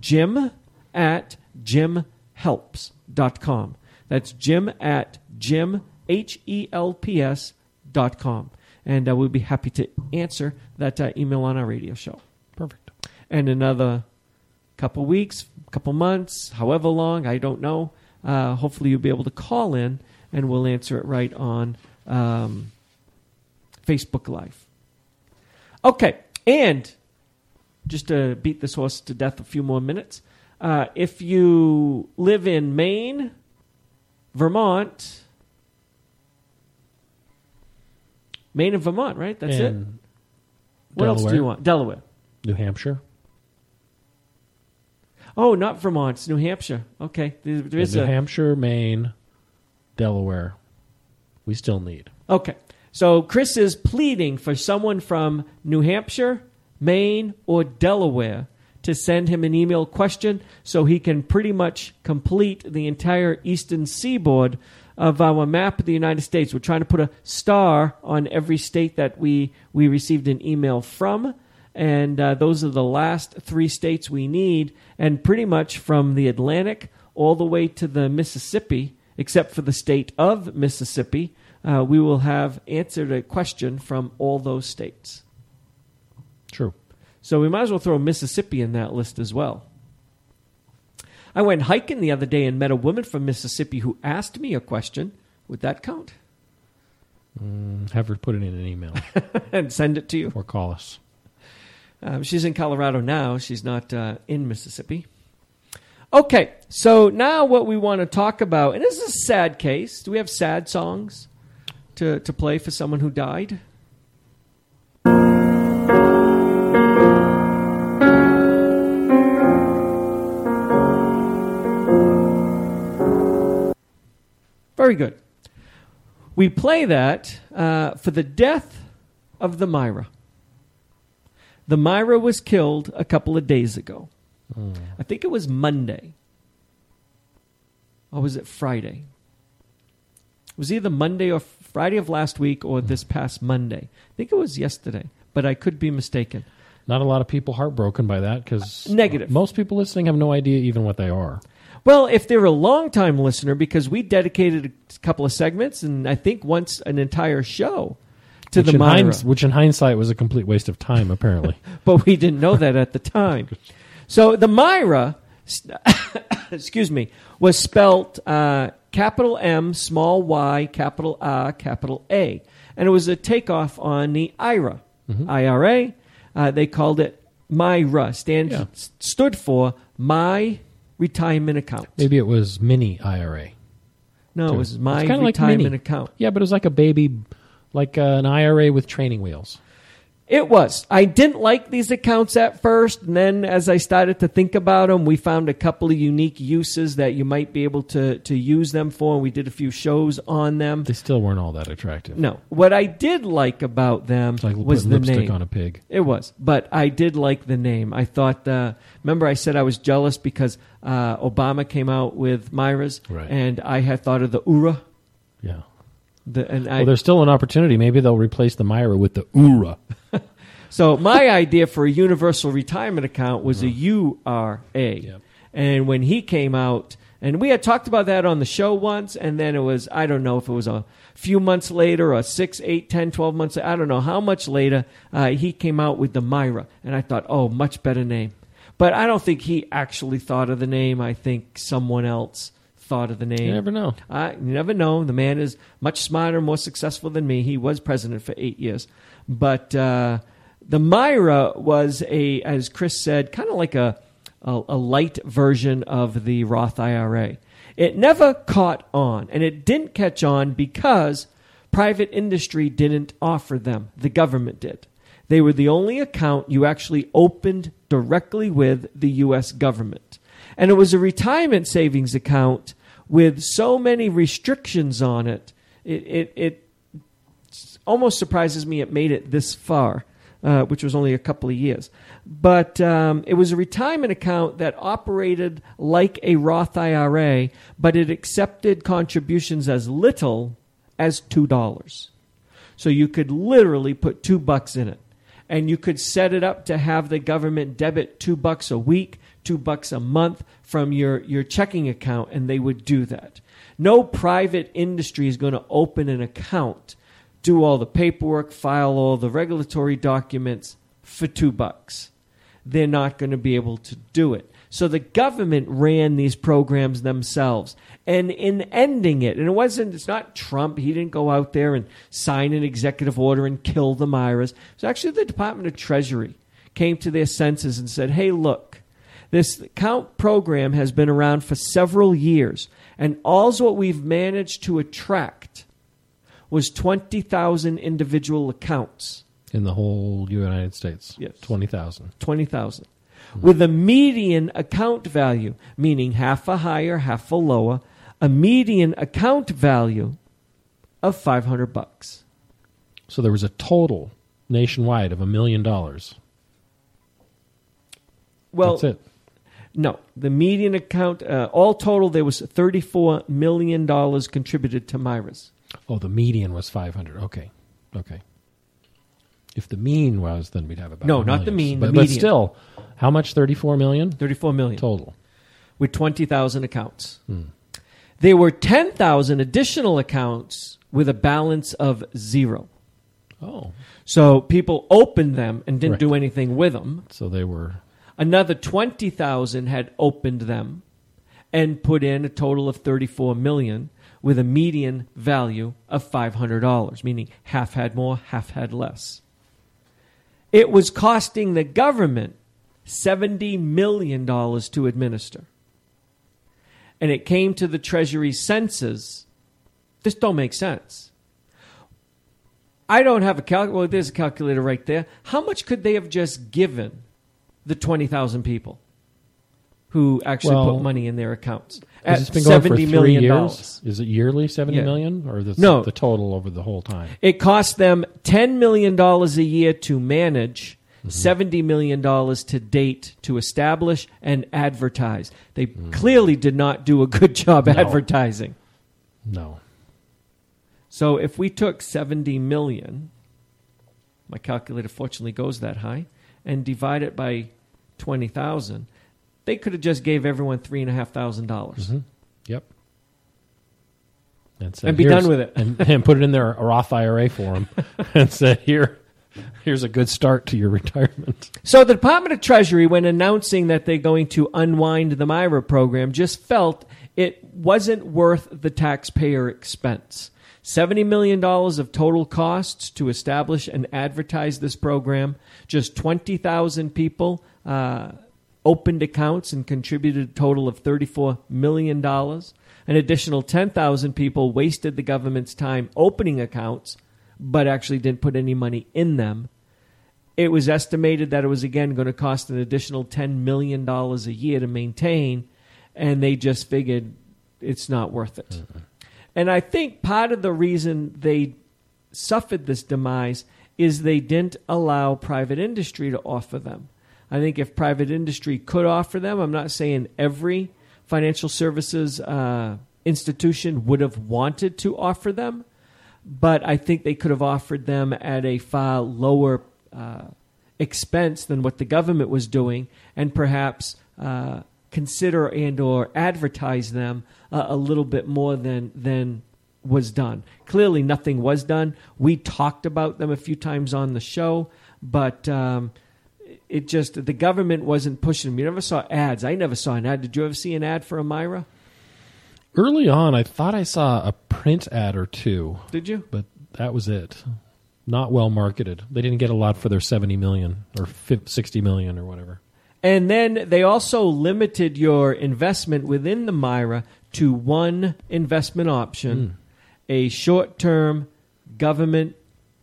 D: jim@jimhelps.com. That's jim@jimhelps.com. And we'll be happy to answer that email on our radio show.
C: Perfect.
D: And another couple weeks, couple months, however long, I don't know. Hopefully you'll be able to call in, and we'll answer it right on Facebook Live. Okay, and just to beat this horse to death a few more minutes, if you live in Maine, Vermont, and Vermont, right? That's it? What else do you want? Delaware.
C: New Hampshire.
D: Oh, not Vermont. It's New Hampshire. Okay. There is
C: New Hampshire, Maine, Delaware. We still need.
D: Okay. So Chris is pleading for someone from New Hampshire, Maine, or Delaware to send him an email question so he can pretty much complete the entire eastern seaboard of our map of the United States. We're trying to put a star on every state that we received an email from. And those are the last 3 states we need. And pretty much from the Atlantic all the way to the Mississippi, except for the state of Mississippi, we will have answered a question from all those states.
C: True.
D: So we might as well throw Mississippi in that list as well. I went hiking the other day and met a woman from Mississippi who asked me a question. Would that count?
C: Have her put it in an email.
D: And send it to you.
C: Or call us.
D: She's in Colorado now. She's not in Mississippi. Okay, so now what we want to talk about, and this is a sad case. Do we have sad songs to play for someone who died? Very good. We play that for the death of the Myra. The Myra was killed a couple of days ago. I think it was Monday. Or was it Friday? It was either Monday or Friday of last week or this past Monday. I think it was yesterday, but I could be mistaken.
C: Not a lot of people heartbroken by that because
D: negative.
C: Most people listening have no idea even what they are.
D: Well, if they're a long-time listener, because we dedicated a couple of segments and I think once an entire show to the Myra.
C: Which in hindsight was a complete waste of time, apparently.
D: But we didn't know that at the time. So the Myra, excuse me, was spelt capital M, small y, capital R, capital A. And it was a takeoff on the IRA. Mm-hmm. IRA. They called it Myra. Stood for My Retirement Account.
C: Maybe it was Mini IRA.
D: No, it was My Retirement Account.
C: Yeah, but it was like a baby Like an IRA with training wheels.
D: It was. I didn't like these accounts at first, and then as I started to think about them, we found a couple of unique uses that you might be able to use them for, and we did a few shows on them.
C: They still weren't all that attractive.
D: No. What I did like about them
C: It's like
D: was
C: putting
D: the
C: lipstick
D: name.
C: on a pig.
D: It was. But I did like the name. I thought, remember I said I was jealous because Obama came out with Myras,
C: Right.
D: and I had thought of the URA.
C: Yeah.
D: Well,
C: there's still an opportunity. Maybe they'll replace the Myra with the URA.
D: So my idea for a universal retirement account was a URA.
C: Yep.
D: And when he came out, and we had talked about that on the show once, and then it was, I don't know if it was a few months later or 6, 8, 10, 12 months, I don't know how much later, he came out with the Myra. And I thought, oh, much better name. But I don't think he actually thought of the name. I think someone else thought of the name.
C: You never know.
D: You never know. The man is much smarter, more successful than me. He was president for 8 years. But the Myra was as Chris said, kind of like a light version of the Roth IRA. It never caught on, and it didn't catch on because private industry didn't offer them. The government did. They were the only account you actually opened directly with the U.S. government. And it was a retirement savings account with so many restrictions on it, it almost surprises me it made it this far, which was only a couple of years. But it was a retirement account that operated like a Roth IRA, but it accepted contributions as little as $2. So you could literally put $2 in it. And you could set it up to have the government debit $2 a week, $2 a month from your checking account, and they would do that. No private industry is going to open an account, do all the paperwork, file all the regulatory documents for $2. They're not going to be able to do it. So the government ran these programs themselves. And in ending it, and it's not Trump, he didn't go out there and sign an executive order and kill the Myras. It was actually the Department of Treasury came to their senses and said, hey, look, this account program has been around for several years, and all's what we've managed to attract was 20,000 individual accounts.
C: In the whole United States?
D: Yes.
C: 20,000.
D: 20,000. With a median account value, meaning half a higher, half a lower, a median account value of $500.
C: So there was a total nationwide of $1 million.
D: Well,
C: that's it.
D: No, the median account, all total, there was $34 million contributed to Myras.
C: Oh, the median was 500. Okay. If the mean was, then we'd have about
D: No,
C: $1
D: not the
C: million.
D: mean, the
C: But
D: median.
C: still, how much? 34 million?
D: 34 million.
C: Total.
D: With 20,000 accounts. There were 10,000 additional accounts with a balance of 0.
C: Oh.
D: So people opened them and didn't
C: Right.
D: do anything with them.
C: So they were...
D: Another 20,000 had opened them and put in a total of 34 million with a median value of $500, meaning half had more, half had less. It was costing the government $70 million to administer. And it came to the Treasury's senses, this don't make sense. I don't have a calculator. Well, there's a calculator right there. How much could they have just given the 20,000 people who actually put money in their accounts?
C: Has
D: At
C: this been going for
D: $70
C: 3
D: million.
C: years? Is it yearly, $70 million? Or
D: No.
C: the total over the whole time?
D: It cost them $10 million a year to manage, $70 million to date to establish and advertise. They clearly did not do a good job advertising.
C: No.
D: So if we took 70 million, my calculator fortunately goes that high, and divide it by 20,000, they could have just gave everyone $3,500.
C: Yep. And, said,
D: And be done with it.
C: and put it in their Roth IRA for them and said, here's a good start to your retirement.
D: So the Department of Treasury, when announcing that they're going to unwind the Myra program, just felt it wasn't worth the taxpayer expense. $70 million of total costs to establish and advertise this program. Just 20,000 people opened accounts and contributed a total of $34 million. An additional 10,000 people wasted the government's time opening accounts, but actually didn't put any money in them. It was estimated that it was, again, going to cost an additional $10 million a year to maintain, and they just figured it's not worth it. Mm-hmm. And I think part of the reason they suffered this demise is they didn't allow private industry to offer them. I think if private industry could offer them, I'm not saying every financial services institution would have wanted to offer them, but I think they could have offered them at a far lower expense than what the government was doing, and perhaps consider and or advertise them a little bit more than was done. Clearly, nothing was done. We talked about them a few times on the show, but it just, the government wasn't pushing them. You never saw ads. I never saw an ad. Did you ever see an ad for a Myra?
C: Early on, I thought I saw a print ad or two.
D: Did you?
C: But that was it. Not well marketed. They didn't get a lot for their $70 million or $60 million or whatever.
D: And then they also limited your investment within the Myra to one investment option, a short-term government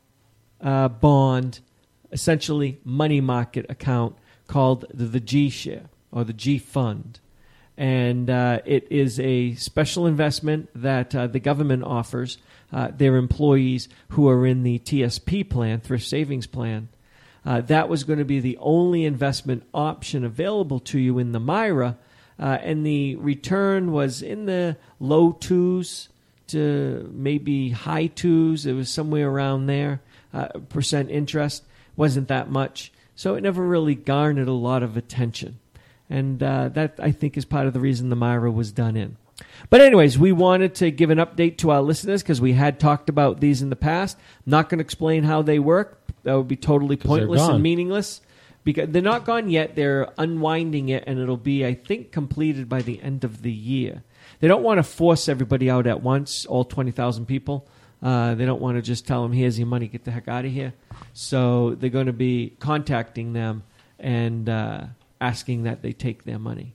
D: bond, essentially money market account called the G Share or the G Fund. And it is a special investment that the government offers their employees who are in the TSP plan, Thrift Savings Plan. That was going to be the only investment option available to you in the Myra, and the return was in the low 2s to maybe high 2s. It was somewhere around there. Percent interest wasn't that much, so it never really garnered a lot of attention. And that, I think, is part of the reason the Myra was done in. But anyways, we wanted to give an update to our listeners because we had talked about these in the past. I'm not going to explain how they work. That would be totally pointless and meaningless. Because they're not gone yet. They're unwinding it, and it'll be, I think, completed by the end of the year. They don't want to force everybody out at once, all 20,000 people. They don't want to just tell them, here's your money, get the heck out of here. So they're going to be contacting them and asking that they take their money.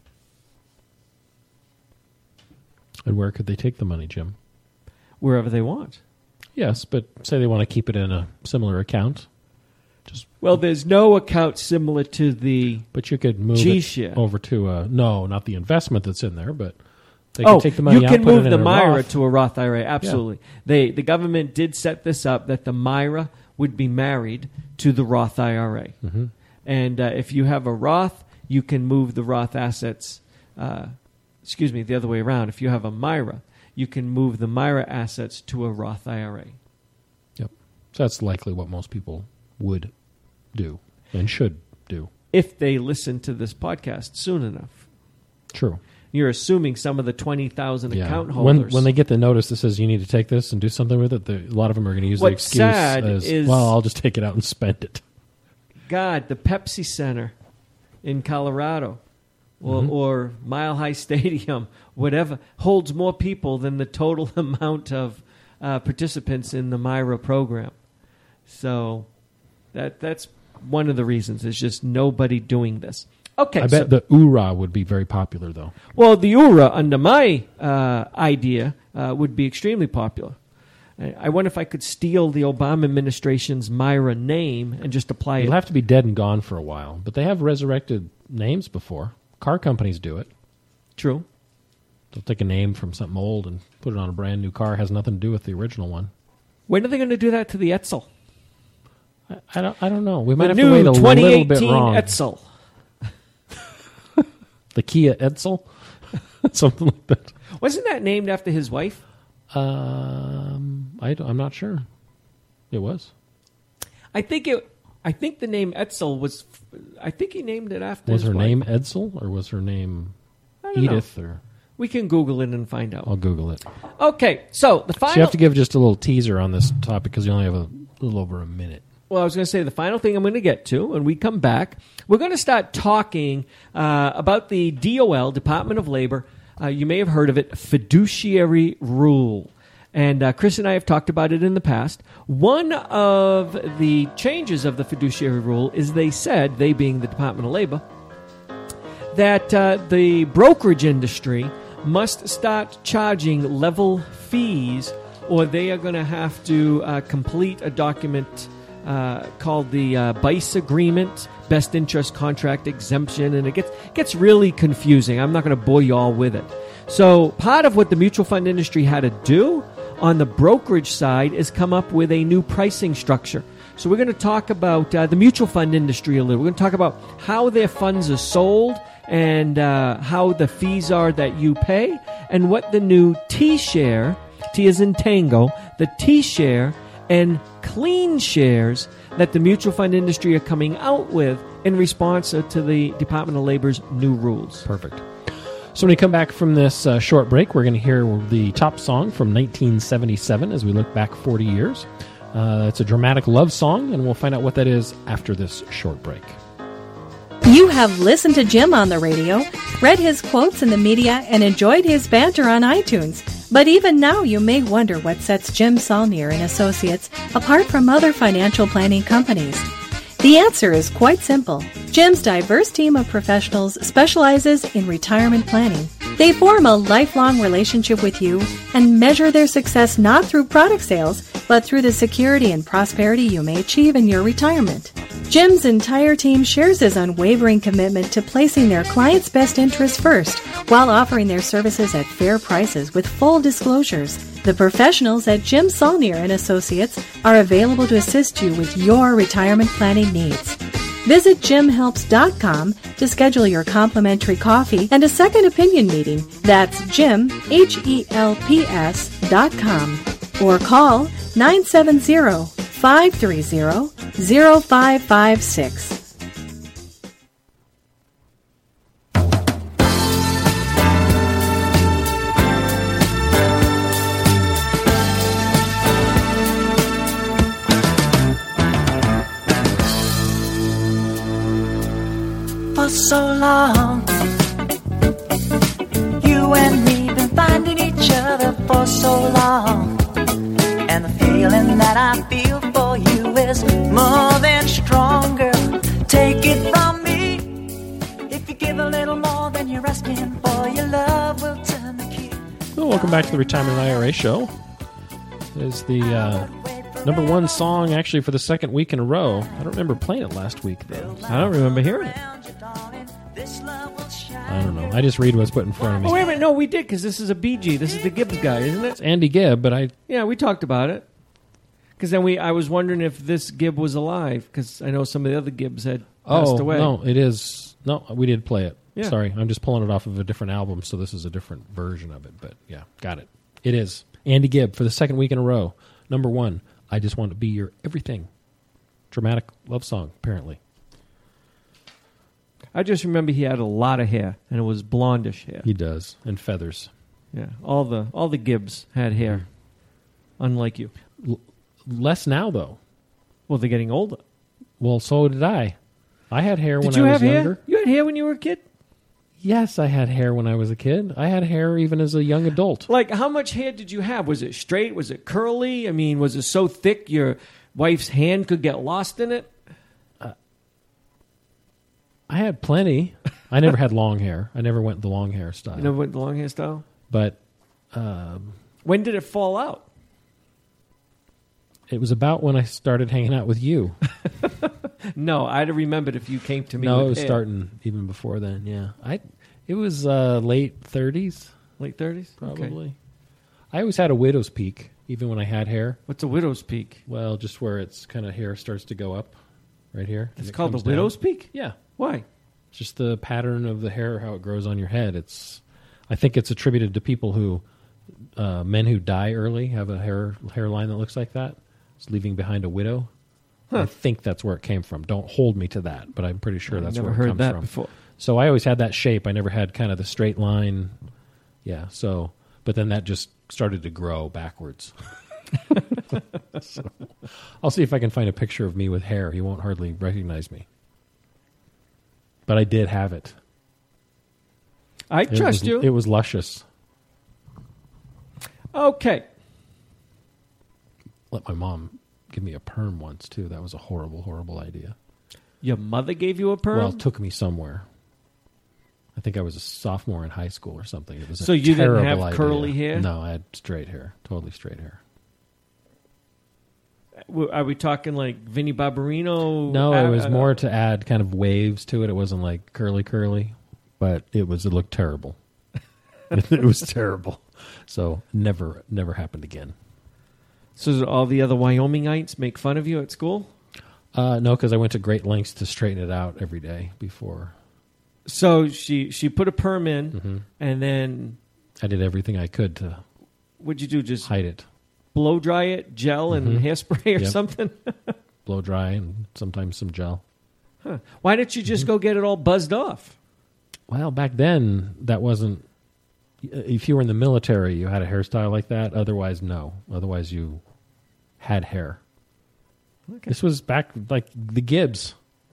C: And where could they take the money, Jim?
D: Wherever they want.
C: Yes, but say they want to keep it in a similar account.
D: Well, there's no account similar to the
C: But you could move
D: G-Share.
C: it over to no, not the investment that's in there, but they can take the money out.
D: You can
C: put
D: move
C: it
D: the
C: in
D: Myra
C: Roth.
D: to a Roth IRA, absolutely. Yeah. The government did set this up that the Myra would be married to the Roth IRA. Mm-hmm. And if you have a Roth, you can move the Roth assets, the other way around. If you have a Myra, you can move the Myra assets to a Roth IRA.
C: Yep. So that's likely what most people would do and should do.
D: If they listen to this podcast soon enough.
C: True.
D: You're assuming some of the 20,000 account holders.
C: When they get the notice that says you need to take this and do something with it, a lot of them are going to use the excuse as, well, I'll just take it out and spend it.
D: God, the Pepsi Center in Colorado or Mile High Stadium, whatever, holds more people than the total amount of participants in the Myra program. So that's one of the reasons. There's just nobody doing this. Okay,
C: I bet the URA would be very popular, though.
D: Well, the URA, under my idea, would be extremely popular. I wonder if I could steal the Obama administration's Myra name and just apply it.
C: It'll have to be dead and gone for a while, but they have resurrected names before. Car companies do it.
D: True.
C: They'll take a name from something old and put it on a brand new car. It has nothing to do with the original one.
D: When are they going to do that to the Edsel?
C: I don't know. We might have to wait a little bit wrong.
D: Edsel.
C: The Kia Edsel? Something like that.
D: Wasn't that named after his wife?
C: I'm not sure. It was.
D: I think the name Edsel was. I think he named it after.
C: Was
D: his
C: her
D: wife.
C: name Edsel or was her name Edith? Or
D: we can Google it and find out.
C: I'll Google it.
D: Okay, so the final.
C: So you have to give just a little teaser on this topic because you only have a little over a minute.
D: Well, I was going to say the final thing I'm going to get to, when we come back, we're going to start talking about the DOL, Department of Labor. You may have heard of it, fiduciary rule. And Chris and I have talked about it in the past. One of the changes of the fiduciary rule is they said, they being the Department of Labor, that the brokerage industry must start charging level fees or they are going to have to complete a document called the BICE Agreement, Best Interest Contract Exemption, and it gets really confusing. I'm not going to bore you all with it. So part of what the mutual fund industry had to do on the brokerage side is come up with a new pricing structure. So we're going to talk about the mutual fund industry a little. We're going to talk about how their funds are sold and how the fees are that you pay, and what the new T-share, T as in Tango, the T-share and clean shares that the mutual fund industry are coming out with in response to the Department of Labor's new rules.
C: Perfect. So when we come back from this short break, we're going to hear the top song from 1977 as we look back 40 years. It's a dramatic love song, and we'll find out what that is after this short break.
B: You have listened to Jim on the radio, read his quotes in the media, and enjoyed his banter on iTunes. But even now, you may wonder what sets Jim Saulnier and Associates apart from other financial planning companies. The answer is quite simple. Jim's diverse team of professionals specializes in retirement planning. They form a lifelong relationship with you and measure their success not through product sales, but through the security and prosperity you may achieve in your retirement. Jim's entire team shares his unwavering commitment to placing their clients' best interests first, while offering their services at fair prices with full disclosures. The professionals at Jim Saulnier and Associates are available to assist you with your retirement planning needs. Visit jimhelps.com to schedule your complimentary coffee and a second opinion meeting. That's Jim, HELPS.com. Or call 970-530-0556.
G: For so long, you and me been finding each other for so long, and the feeling that I feel for you is more than stronger. Take it from me, if you give a little more than you're asking for, your love will turn the key.
C: Well, welcome back to the Retirement IRA Show. It is the number one song actually for the second week in a row. I don't remember playing it last week, though.
D: I don't remember hearing it.
C: I don't know. I just read what's put in front of me.
D: Oh, wait a minute. No, we did, because this is a BG. This is the Gibbs guy, isn't it?
C: It's Andy Gibb, but I...
D: Yeah, we talked about it. Because then I was wondering if this Gibb was alive, because I know some of the other Gibbs had passed away.
C: No, it is... No, we did play it.
D: Yeah.
C: Sorry, I'm just pulling it off of a different album, so this is a different version of it. But yeah, got it. It is. Andy Gibb for the second week in a row. Number one, I Just Want to Be Your Everything. Dramatic love song, apparently.
D: I just remember he had a lot of hair, and it was blondish hair.
C: He does, and feathers.
D: Yeah, all the Gibbs had hair, unlike you.
C: Less now, though.
D: Well, they're getting older.
C: Well, so did I. I had hair when I was
D: Did you have
C: younger.
D: hair? You had hair when you were a kid?
C: Yes, I had hair when I was a kid. I had hair even as a young adult.
D: Like, how much hair did you have? Was it straight? Was it curly? I mean, was it so thick your wife's hand could get lost in it?
C: I had plenty. I never had long hair. I never went the long hair style.
D: You never went the long hair style?
C: But
D: when did it fall out?
C: It was about when I started hanging out with you.
D: No, I'd have remembered if you came to me.
C: No,
D: with
C: it was
D: hair.
C: starting even before then. Yeah, it was late 30s,
D: Late 30s?
C: probably.
D: Okay.
C: I always had a widow's peak, even when I had hair.
D: What's a widow's peak?
C: Well, just where it's kind of hair starts to go up, right here. and
D: It's
C: it
D: called the
C: comes down.
D: widow's peak?
C: Yeah,
D: Why?
C: it's just the pattern of the hair, how it grows on your head. I think it's attributed to people who, men who die early, have a hairline that looks like that. It's leaving behind a widow.
D: Huh.
C: I think that's where it came from. Don't hold me to that, but I'm pretty sure that's
D: never
C: where it
D: heard
C: comes
D: that
C: from.
D: before.
C: So I always had that shape. I never had kind of the straight line. Yeah. So, but then that just started to grow backwards. So, I'll see if I can find a picture of me with hair. He won't hardly recognize me. But I did have it.
D: I trust you.
C: It was luscious.
D: Okay.
C: Let my mom give me a perm once, too. That was a horrible, horrible idea.
D: Your mother gave you a perm?
C: Well, it took me somewhere. I think I was a sophomore in high school or something. It was
D: So
C: a
D: you didn't
C: terrible
D: have
C: idea.
D: curly hair?
C: No, I had straight hair. Totally straight hair.
D: Are we talking like Vinnie Barbarino?
C: No, it was more to add kind of waves to it. It wasn't like curly, but it looked terrible. It was terrible. So never happened again.
D: So did all the other Wyomingites make fun of you at school?
C: No, because I went to great lengths to straighten it out every day before.
D: So she put a perm in, and then
C: I did everything I could to.
D: What'd you do? Just
C: hide it.
D: Blow dry it, gel and hairspray or something?
C: Blow dry and sometimes some gel.
D: Huh. Why didn't you just go get it all buzzed off?
C: Well, back then, that wasn't... If you were in the military, you had a hairstyle like that. Otherwise, no. Otherwise, you had hair. Okay. This was back like the Gibbs.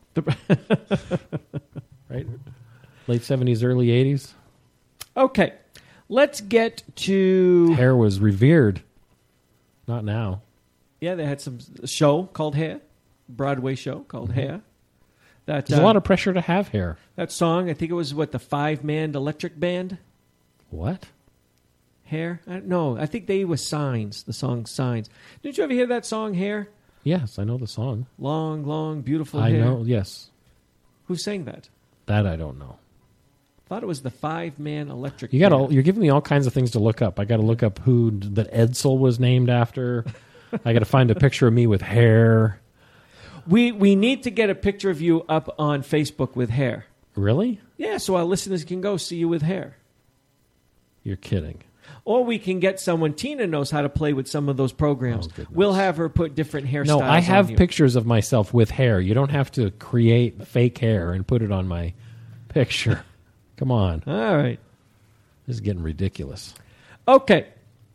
C: Right? Late 70s, early 80s.
D: Okay. Let's get to...
C: Hair was revered. Not now.
D: Yeah, they had a show called Hair. Broadway show called Hair.
C: There's a lot of pressure to have hair.
D: That song, I think it was, the 5-man electric band?
C: What?
D: Hair? No, I think they were Signs, the song Signs. Didn't you ever hear that song, Hair?
C: Yes, I know the song.
D: Long, long, beautiful
C: hair.
D: I
C: know, yes.
D: Who sang that?
C: That I don't know.
D: Thought it was the 5-man electric band.
C: You're giving me all kinds of things to look up. I got to look up who that Edsel was named after. I got to find a picture of me with hair.
D: We need to get a picture of you up on Facebook with hair.
C: Really?
D: Yeah, so our listeners can go see you with hair.
C: You're kidding.
D: Or we can get someone. Tina knows how to play with some of those programs.
C: Oh,
D: we'll have her put different hairstyles
C: on you. No, I have
D: on
C: pictures of myself with hair. You don't have to create fake hair and put it on my picture. Come on.
D: All right.
C: This is getting ridiculous.
D: Okay.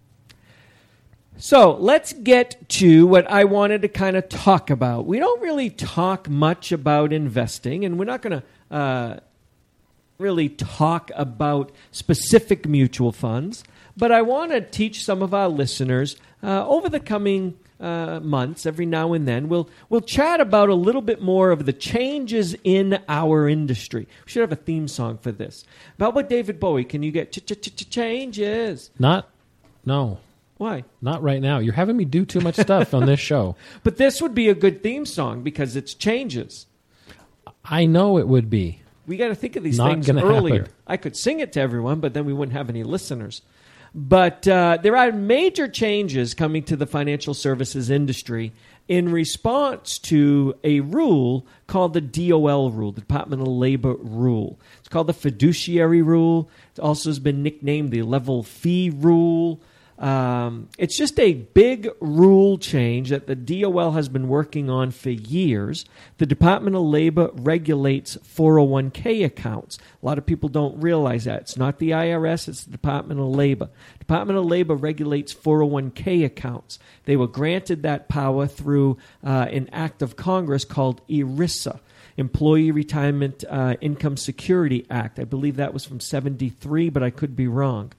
D: So let's get to what I wanted to kind of talk about. We don't really talk much about investing, and we're not going to really talk about specific mutual funds, but I want to teach some of our listeners over the coming months, every now and then, we'll chat about a little bit more of the changes in our industry. We should have a theme song for this. How about David Bowie? Can you get changes?
C: No.
D: Why?
C: Not right now. You're having me do too much stuff on this show.
D: But this would be a good theme song because it's changes.
C: I know it would be.
D: We got to think of these things earlier.
C: Happen.
D: I could sing it to everyone, but then we wouldn't have any listeners. But there are major changes coming to the financial services industry in response to a rule called the DOL rule, the Department of Labor rule. It's called the fiduciary rule. It also has been nicknamed the level fee rule. It's just a big rule change that the DOL has been working on for years. The Department of Labor regulates 401k accounts. A lot of people don't realize that. It's not the IRS, it's the Department of Labor. Department of Labor regulates 401k accounts. They were granted that power through an act of Congress called ERISA. Employee Retirement Income Security Act. I believe that was from 1973, but I could be wrong.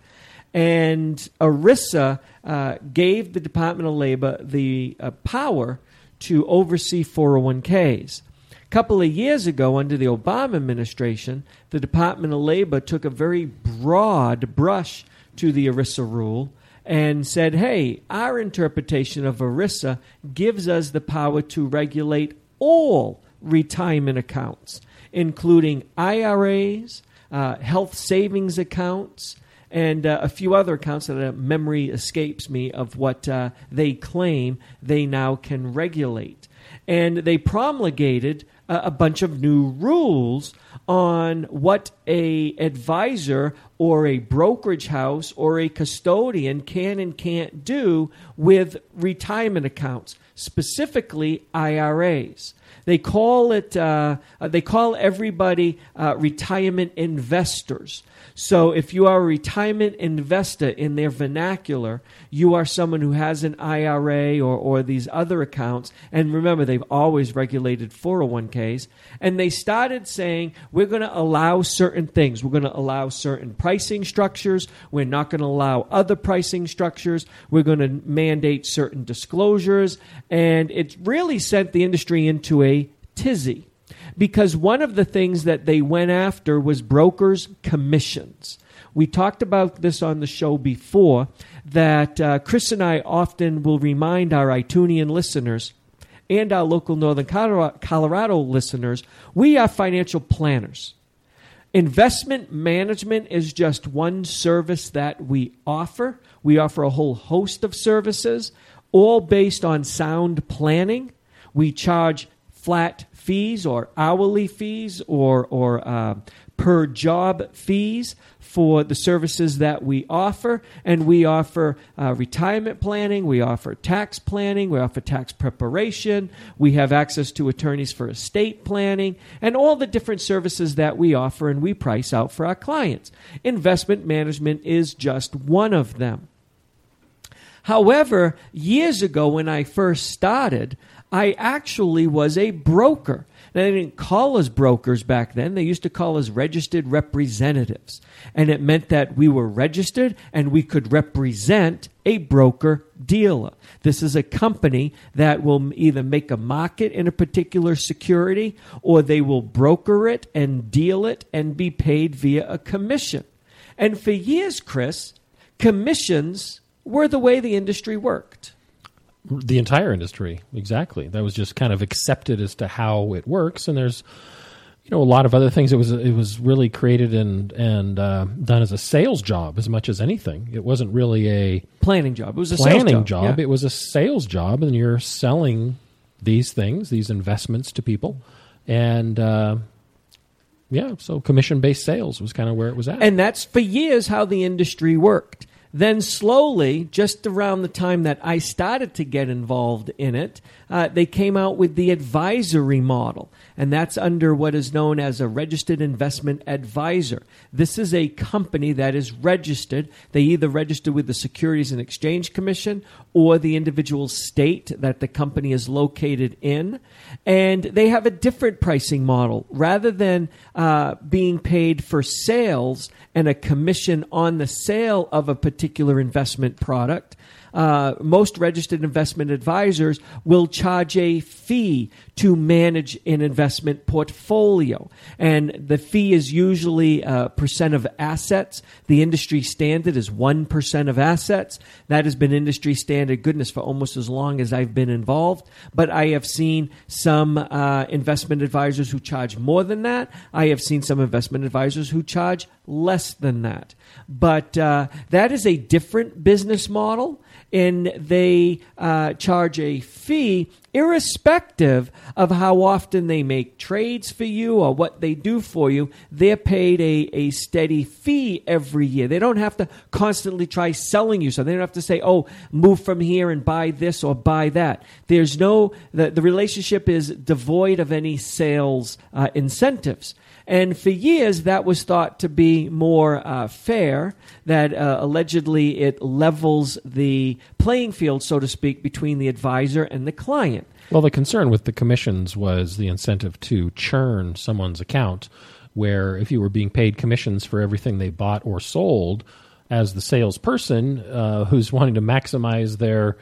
D: And ERISA gave the Department of Labor the power to oversee 401ks. A couple of years ago, under the Obama administration, the Department of Labor took a very broad brush to the ERISA rule and said, hey, our interpretation of ERISA gives us the power to regulate all retirement accounts, including IRAs, health savings accounts, and a few other accounts that memory escapes me of what they claim they now can regulate. And they promulgated a bunch of new rules on what a advisor or a brokerage house or a custodian can and can't do with retirement accounts, specifically IRAs. They call everybody retirement investors. So if you are a retirement investor in their vernacular, you are someone who has an IRA or these other accounts. And remember, they've always regulated 401ks. And they started saying, we're going to allow certain things. We're going to allow certain pricing structures. We're not going to allow other pricing structures. We're going to mandate certain disclosures. And it really sent the industry into a tizzy. Because one of the things that they went after was brokers' commissions. We talked about this on the show before, that Chris and I often will remind our iTunes listeners and our local Northern Colorado listeners, we are financial planners. Investment management is just one service that we offer. We offer a whole host of services, all based on sound planning. We charge flat fees or hourly fees or per job fees for the services that we offer. And we offer retirement planning. We offer tax planning. We offer tax preparation. We have access to attorneys for estate planning and all the different services that we offer and we price out for our clients. Investment management is just one of them. However, years ago when I first started, I actually was a broker. Now, they didn't call us brokers back then. They used to call us registered representatives. And it meant that we were registered and we could represent a broker-dealer. This is a company that will either make a market in a particular security or they will broker it and deal it and be paid via a commission. And for years, Chris, commissions were the way the industry worked.
C: The entire industry, exactly. That was just kind of accepted as to how it works. And there's, a lot of other things. It was really created and done as a sales job as much as anything. It wasn't really a
D: planning job. It was a
C: planning
D: sales
C: job.
D: Yeah.
C: It was a sales job, and you're selling these things, these investments to people, and so commission-based sales was kind of where it was at.
D: And that's for years how the industry worked. Then slowly, just around the time that I started to get involved in it, they came out with the advisory model. And that's under what is known as a registered investment advisor. This is a company that is registered. They either register with the Securities and Exchange Commission or the individual state that the company is located in. And they have a different pricing model. Rather than being paid for sales and a commission on the sale of a particular investment product, most registered investment advisors will charge a fee to manage an investment portfolio. And the fee is usually a percent of assets. The industry standard is 1% of assets. That has been industry standard, goodness, for almost as long as I've been involved. But I have seen some investment advisors who charge more than that. I have seen some investment advisors who charge less than that. But that is a different business model. And they charge a fee irrespective of how often they make trades for you or what they do for you. They're paid a steady fee every year. They don't have to constantly try selling you something. They don't have to say, move from here and buy this or buy that. There's the relationship is devoid of any sales incentives. And for years, that was thought to be more fair, that allegedly it levels the playing field, so to speak, between the advisor and the client.
C: Well, the concern with the commissions was the incentive to churn someone's account, where if you were being paid commissions for everything they bought or sold, as the salesperson who's wanting to maximize their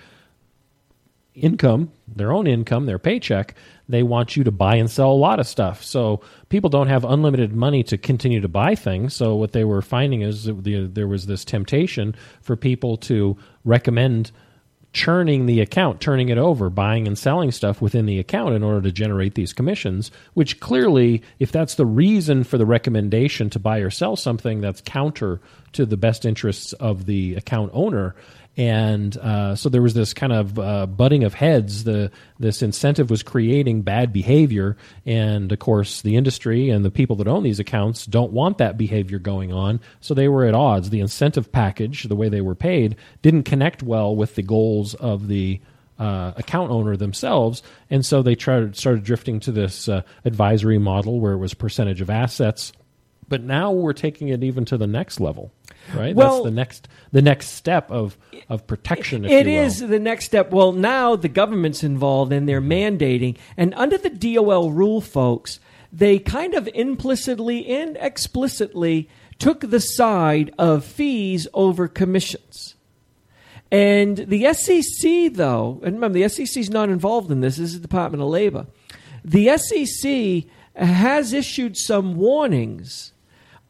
C: income, their own income, their paycheck, they want you to buy and sell a lot of stuff. So people don't have unlimited money to continue to buy things. So what they were finding is there was this temptation for people to recommend churning the account, turning it over, buying and selling stuff within the account in order to generate these commissions, which clearly, if that's the reason for the recommendation to buy or sell something, that's counter to the best interests of the account owner. And so there was this kind of butting of heads. This incentive was creating bad behavior. And, of course, the industry and the people that own these accounts don't want that behavior going on. So they were at odds. The incentive package, the way they were paid, didn't connect well with the goals of the account owner themselves. And so they started drifting to this advisory model where it was percentage of assets. But now we're taking it even to the next level, right?
D: Well,
C: that's the next step of protection, if you will.
D: It is the next step. Well, now the government's involved and they're mandating. And under the DOL rule, folks, they kind of implicitly and explicitly took the side of fees over commissions. And the SEC, though, and remember, the SEC is not involved in this. This is the Department of Labor. The SEC has issued some warnings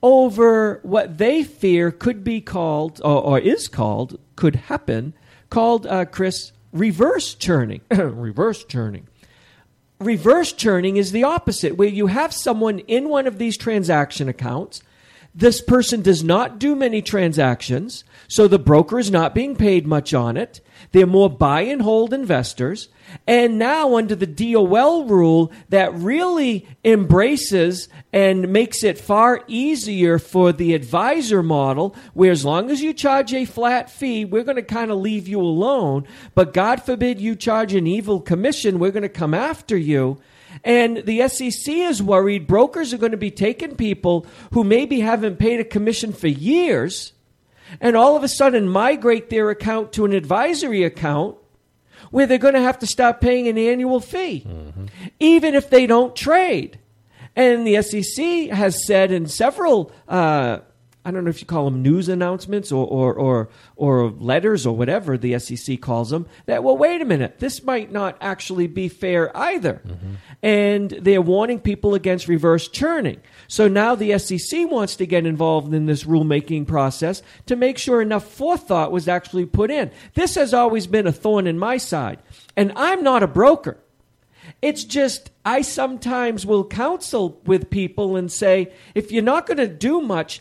D: over what they fear could be called, or is called, could happen, called, Chris, reverse churning. Reverse churning. Reverse churning is the opposite, where you have someone in one of these transaction accounts. This person does not do many transactions, so the broker is not being paid much on it. They're more buy and hold investors. And now under the DOL rule that really embraces and makes it far easier for the advisor model, where as long as you charge a flat fee, we're going to kind of leave you alone. But God forbid you charge an evil commission, we're going to come after you. And the SEC is worried brokers are going to be taking people who maybe haven't paid a commission for years and all of a sudden migrate their account to an advisory account where they're going to have to stop paying an annual fee, even if they don't trade. And the SEC has said in several, I don't know if you call them news announcements or letters or whatever the SEC calls them, that, well, wait a minute, this might not actually be fair either. And they're warning people against reverse churning. So now the SEC wants to get involved in this rulemaking process to make sure enough forethought was actually put in. This has always been a thorn in my side. And I'm not a broker. It's just I sometimes will counsel with people and say, if you're not going to do much,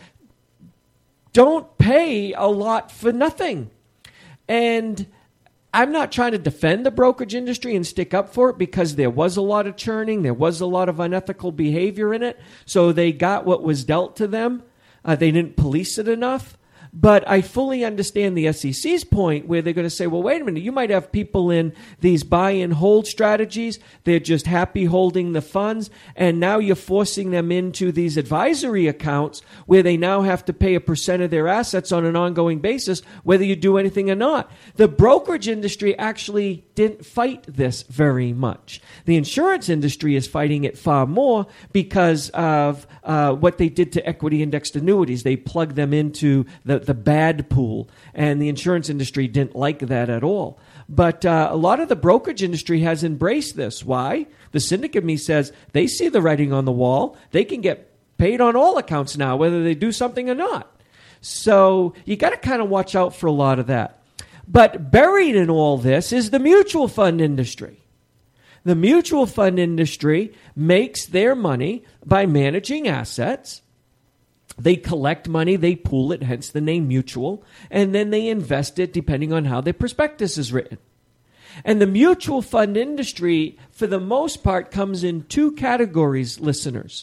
D: don't pay a lot for nothing. And I'm not trying to defend the brokerage industry and stick up for it, because there was a lot of churning. There was a lot of unethical behavior in it. So they got what was dealt to them. They didn't police it enough. But I fully understand the SEC's point, where they're going to say, well, wait a minute, you might have people in these buy and hold strategies. They're just happy holding the funds. And now you're forcing them into these advisory accounts where they now have to pay a percent of their assets on an ongoing basis, whether you do anything or not. The brokerage industry actually didn't fight this very much. The insurance industry is fighting it far more because of what they did to equity indexed annuities. They plugged them into the bad pool, and the insurance industry didn't like that at all. But a lot of the brokerage industry has embraced this. Why? The syndicate me says they see the writing on the wall. They can get paid on all accounts now, whether they do something or not. So you got to kind of watch out for a lot of that. But buried in all this is the mutual fund industry. The mutual fund industry makes their money by managing assets. They collect money, they pool it, hence the name mutual, and then they invest it depending on how their prospectus is written. And the mutual fund industry, for the most part, comes in two categories, listeners: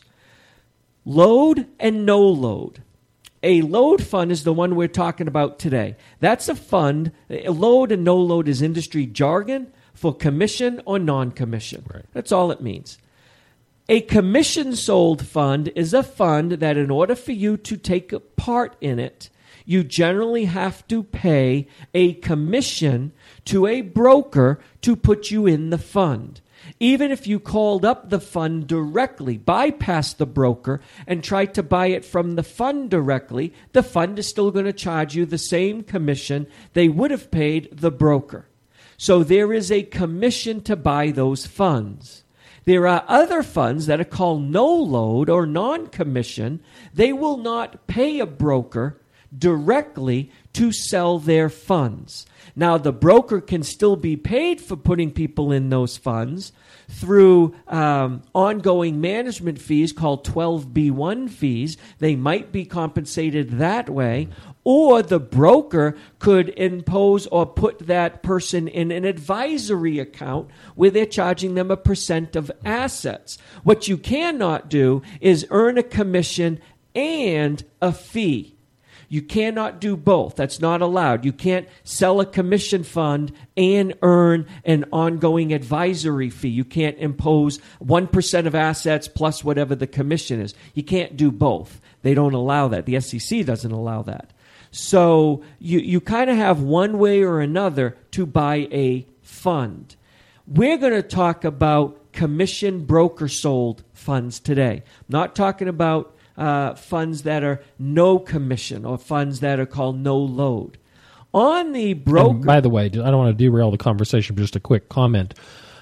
D: load and no load. A load fund is the one we're talking about today. That's a fund. A load and no load is industry jargon for commission or non-commission. Right. That's all it means. A commission-sold fund is a fund that in order for you to take part in it, you generally have to pay a commission to a broker to put you in the fund. Even if you called up the fund directly, bypassed the broker, and tried to buy it from the fund directly, the fund is still going to charge you the same commission they would have paid the broker. So there is a commission to buy those funds. There are other funds that are called no-load or non-commission. They will not pay a broker directly to sell their funds. Now, the broker can still be paid for putting people in those funds through ongoing management fees called 12B1 fees. They might be compensated that way. Or the broker could impose or put that person in an advisory account where they're charging them a percent of assets. What you cannot do is earn a commission and a fee. You cannot do both. That's not allowed. You can't sell a commission fund and earn an ongoing advisory fee. You can't impose 1% of assets plus whatever the commission is. You can't do both. They don't allow that. The SEC doesn't allow that. So you kind of have one way or another to buy a fund. We're going to talk about commission broker sold funds today. I'm not talking about funds that are no commission or funds that are called no load. On the broker...
C: And by the way, I don't want to derail the conversation, but just a quick comment.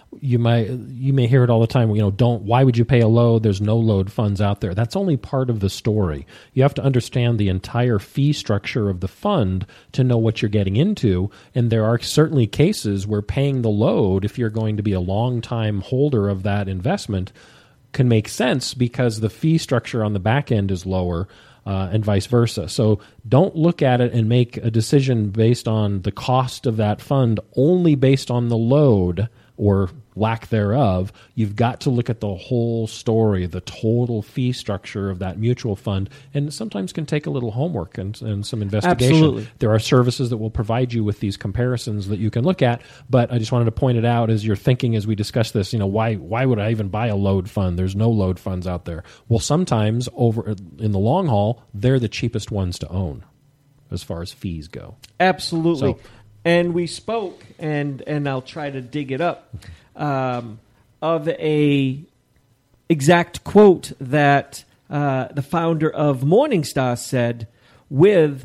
C: you may hear it all the time. Why would you pay a load? There's no load funds out there. That's only part of the story. You have to understand the entire fee structure of the fund to know what you're getting into. And there are certainly cases where paying the load, if you're going to be a long-time holder of that investment, can make sense because the fee structure on the back end is lower. And vice versa. So don't look at it and make a decision based on the cost of that fund only based on the load or lack thereof. You've got to look at the whole story, the total fee structure of that mutual fund, and it sometimes can take a little homework and some investigation.
D: Absolutely.
C: There are services that will provide you with these comparisons that you can look at, but I just wanted to point it out as you're thinking as we discuss this, why would I even buy a load fund? There's no load funds out there. Well, sometimes over in the long haul, they're the cheapest ones to own as far as fees go.
D: Absolutely.
C: So,
D: and we spoke, and I'll try to dig it up, of a exact quote that the founder of Morningstar said with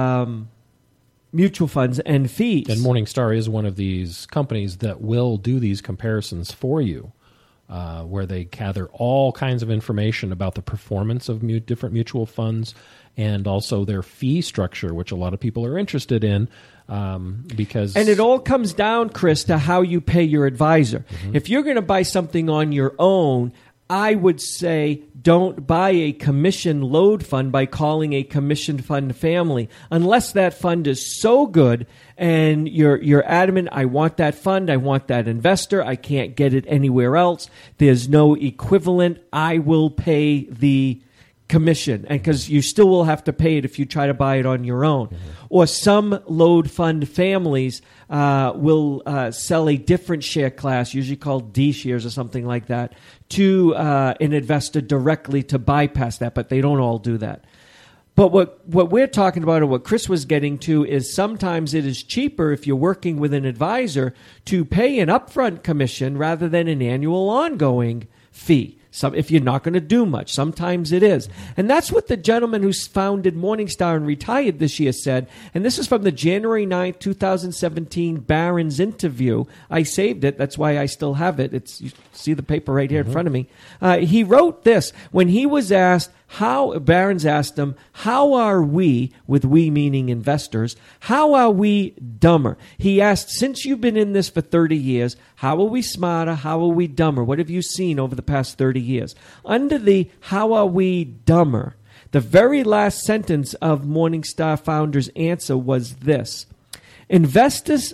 D: mutual funds and fees.
C: And Morningstar is one of these companies that will do these comparisons for you, where they gather all kinds of information about the performance of different mutual funds and also their fee structure, which a lot of people are interested in. Because
D: and it all comes down, Chris, to how you pay your advisor. Mm-hmm. If you're going to buy something on your own, I would say don't buy a commission load fund by calling a commission fund family, unless that fund is so good and you're adamant, I want that fund, I want that investor, I can't get it anywhere else, there's no equivalent, I will pay the commission, and because you still will have to pay it if you try to buy it on your own. Mm-hmm. Or some load fund families will sell a different share class, usually called D shares or something like that, to an investor directly to bypass that, but they don't all do that. But what we're talking about, or what Chris was getting to, is sometimes it is cheaper if you're working with an advisor to pay an upfront commission rather than an annual ongoing fee. If you're not going to do much, sometimes it is. And that's what the gentleman who founded Morningstar and retired this year said. And this is from the January 9th, 2017 Barron's interview. I saved it. That's why I still have it. You see the paper right here in front of me. He wrote this when he was asked, Barron's asked him, how are we, with we meaning investors, how are we dumber? He asked, since you've been in this for 30 years, how are we smarter? How are we dumber? What have you seen over the past 30 years? Under the how are we dumber, the very last sentence of Morningstar founder's answer was this: investors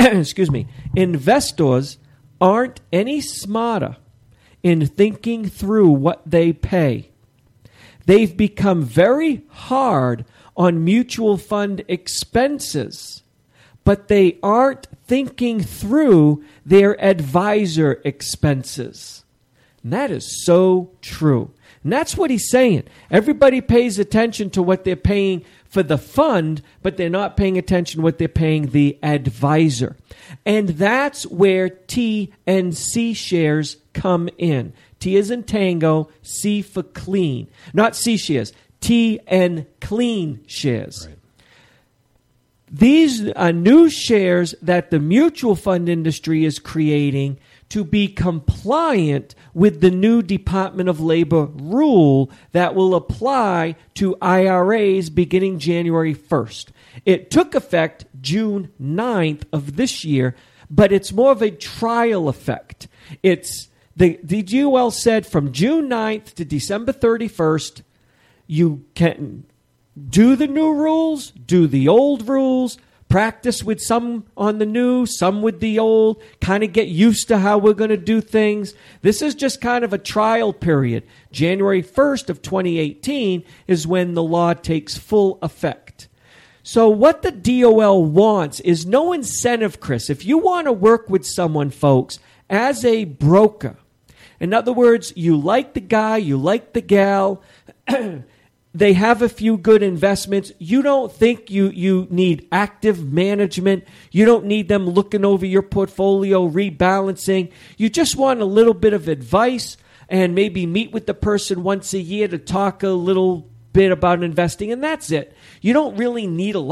D: aren't any smarter in thinking through what they pay. They've become very hard on mutual fund expenses, but they aren't thinking through their advisor expenses. And that is so true. And that's what he's saying. Everybody pays attention to what they're paying for the fund, but they're not paying attention to what they're paying the advisor. And that's where T and C shares come in. T is in tango, C for clean. Not C shares, T and clean shares. Right. These are new shares that the mutual fund industry is creating to be compliant with the new Department of Labor rule that will apply to IRAs beginning January 1st. It took effect June 9th of this year, but it's more of a trial effect. The DOL said from June 9th to December 31st, you can do the new rules, do the old rules, practice with some on the new, some with the old, kind of get used to how we're going to do things. This is just kind of a trial period. January 1st of 2018 is when the law takes full effect. So what the DOL wants is no incentive, Chris. If you want to work with someone, folks, as a broker, in other words, you like the guy, you like the gal, they have a few good investments. You don't think you need active management. You don't need them looking over your portfolio, rebalancing. You just want a little bit of advice and maybe meet with the person once a year to talk a little bit about investing, and that's it. You don't really need a lot of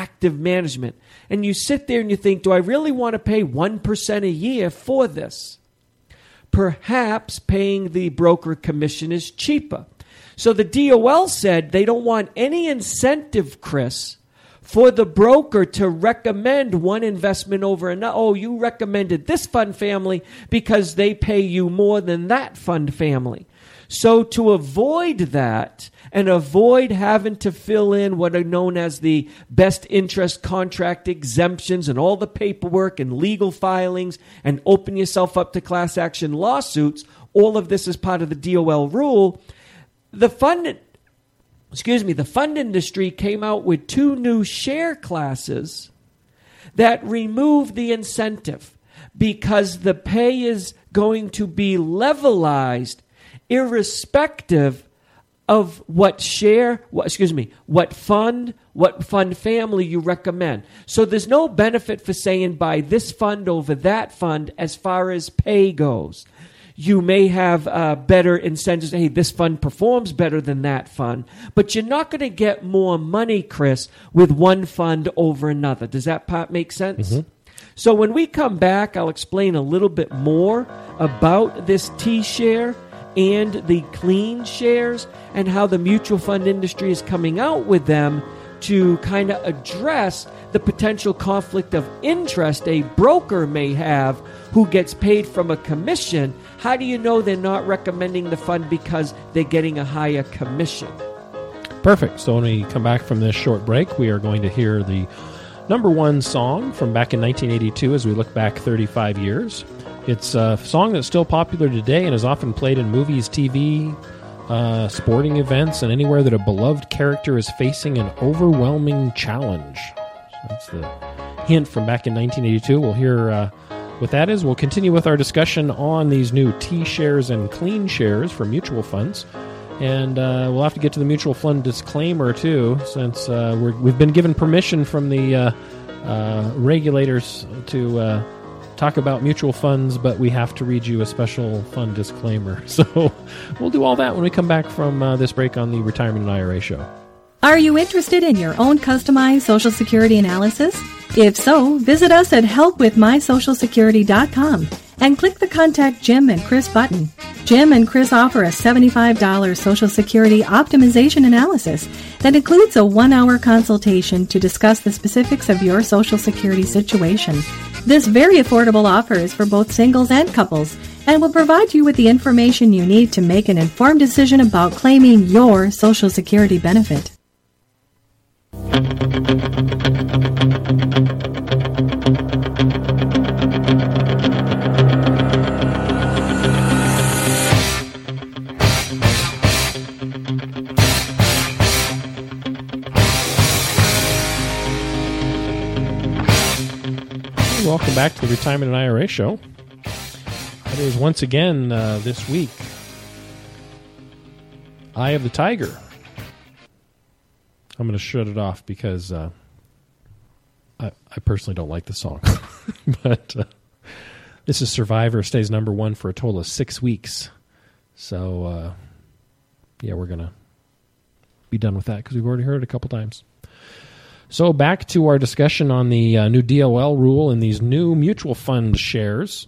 D: active management. And you sit there and you think, do I really want to pay 1% a year for this? Perhaps paying the broker commission is cheaper. So the DOL said they don't want any incentive, Chris, for the broker to recommend one investment over another. Oh, you recommended this fund family because they pay you more than that fund family. So to avoid that and avoid having to fill in what are known as the best interest contract exemptions and all the paperwork and legal filings and open yourself up to class action lawsuits, all of this is part of the DOL rule. The fund industry came out with 2 new share classes that remove the incentive because the pay is going to be levelized irrespective of what fund family you recommend. So there's no benefit for saying buy this fund over that fund as far as pay goes. You may have better incentives. Hey, this fund performs better than that fund. But you're not going to get more money, Chris, with one fund over another. Does that part make sense? Mm-hmm. So when we come back, I'll explain a little bit more about this T-share and the clean shares and how the mutual fund industry is coming out with them to kind of address the potential conflict of interest a broker may have who gets paid from a commission. How do you know they're not recommending the fund because they're getting a higher commission?
C: Perfect. So when we come back from this short break, we are going to hear the number one song from back in 1982 as we look back 35 years. It's a song that's still popular today and is often played in movies, TV, sporting events, and anywhere that a beloved character is facing an overwhelming challenge. So that's the hint from back in 1982. We'll hear what that is. We'll continue with our discussion on these new T-shares and clean shares for mutual funds. And we'll have to get to the mutual fund disclaimer, too, since we've been given permission from the regulators to talk about mutual funds, but we have to read you a special fund disclaimer. So we'll do all that when we come back from this break on the Retirement and IRA Show.
B: Are you interested in your own customized Social Security analysis? If so, visit us at helpwithmysocialsecurity.com and click the Contact Jim and Chris button. Jim and Chris offer a $75 Social Security optimization analysis that includes a 1-hour consultation to discuss the specifics of your Social Security situation. This very affordable offer is for both singles and couples and will provide you with the information you need to make an informed decision about claiming your Social Security benefit.
C: Welcome back to the Retirement and IRA Show. It is once again this week, Eye of the Tiger. I'm going to shut it off because I personally don't like the song. But this is Survivor, stays number one for a total of 6 weeks. So, we're going to be done with that because we've already heard it a couple times. So back to our discussion on the new DOL rule and these new mutual fund shares.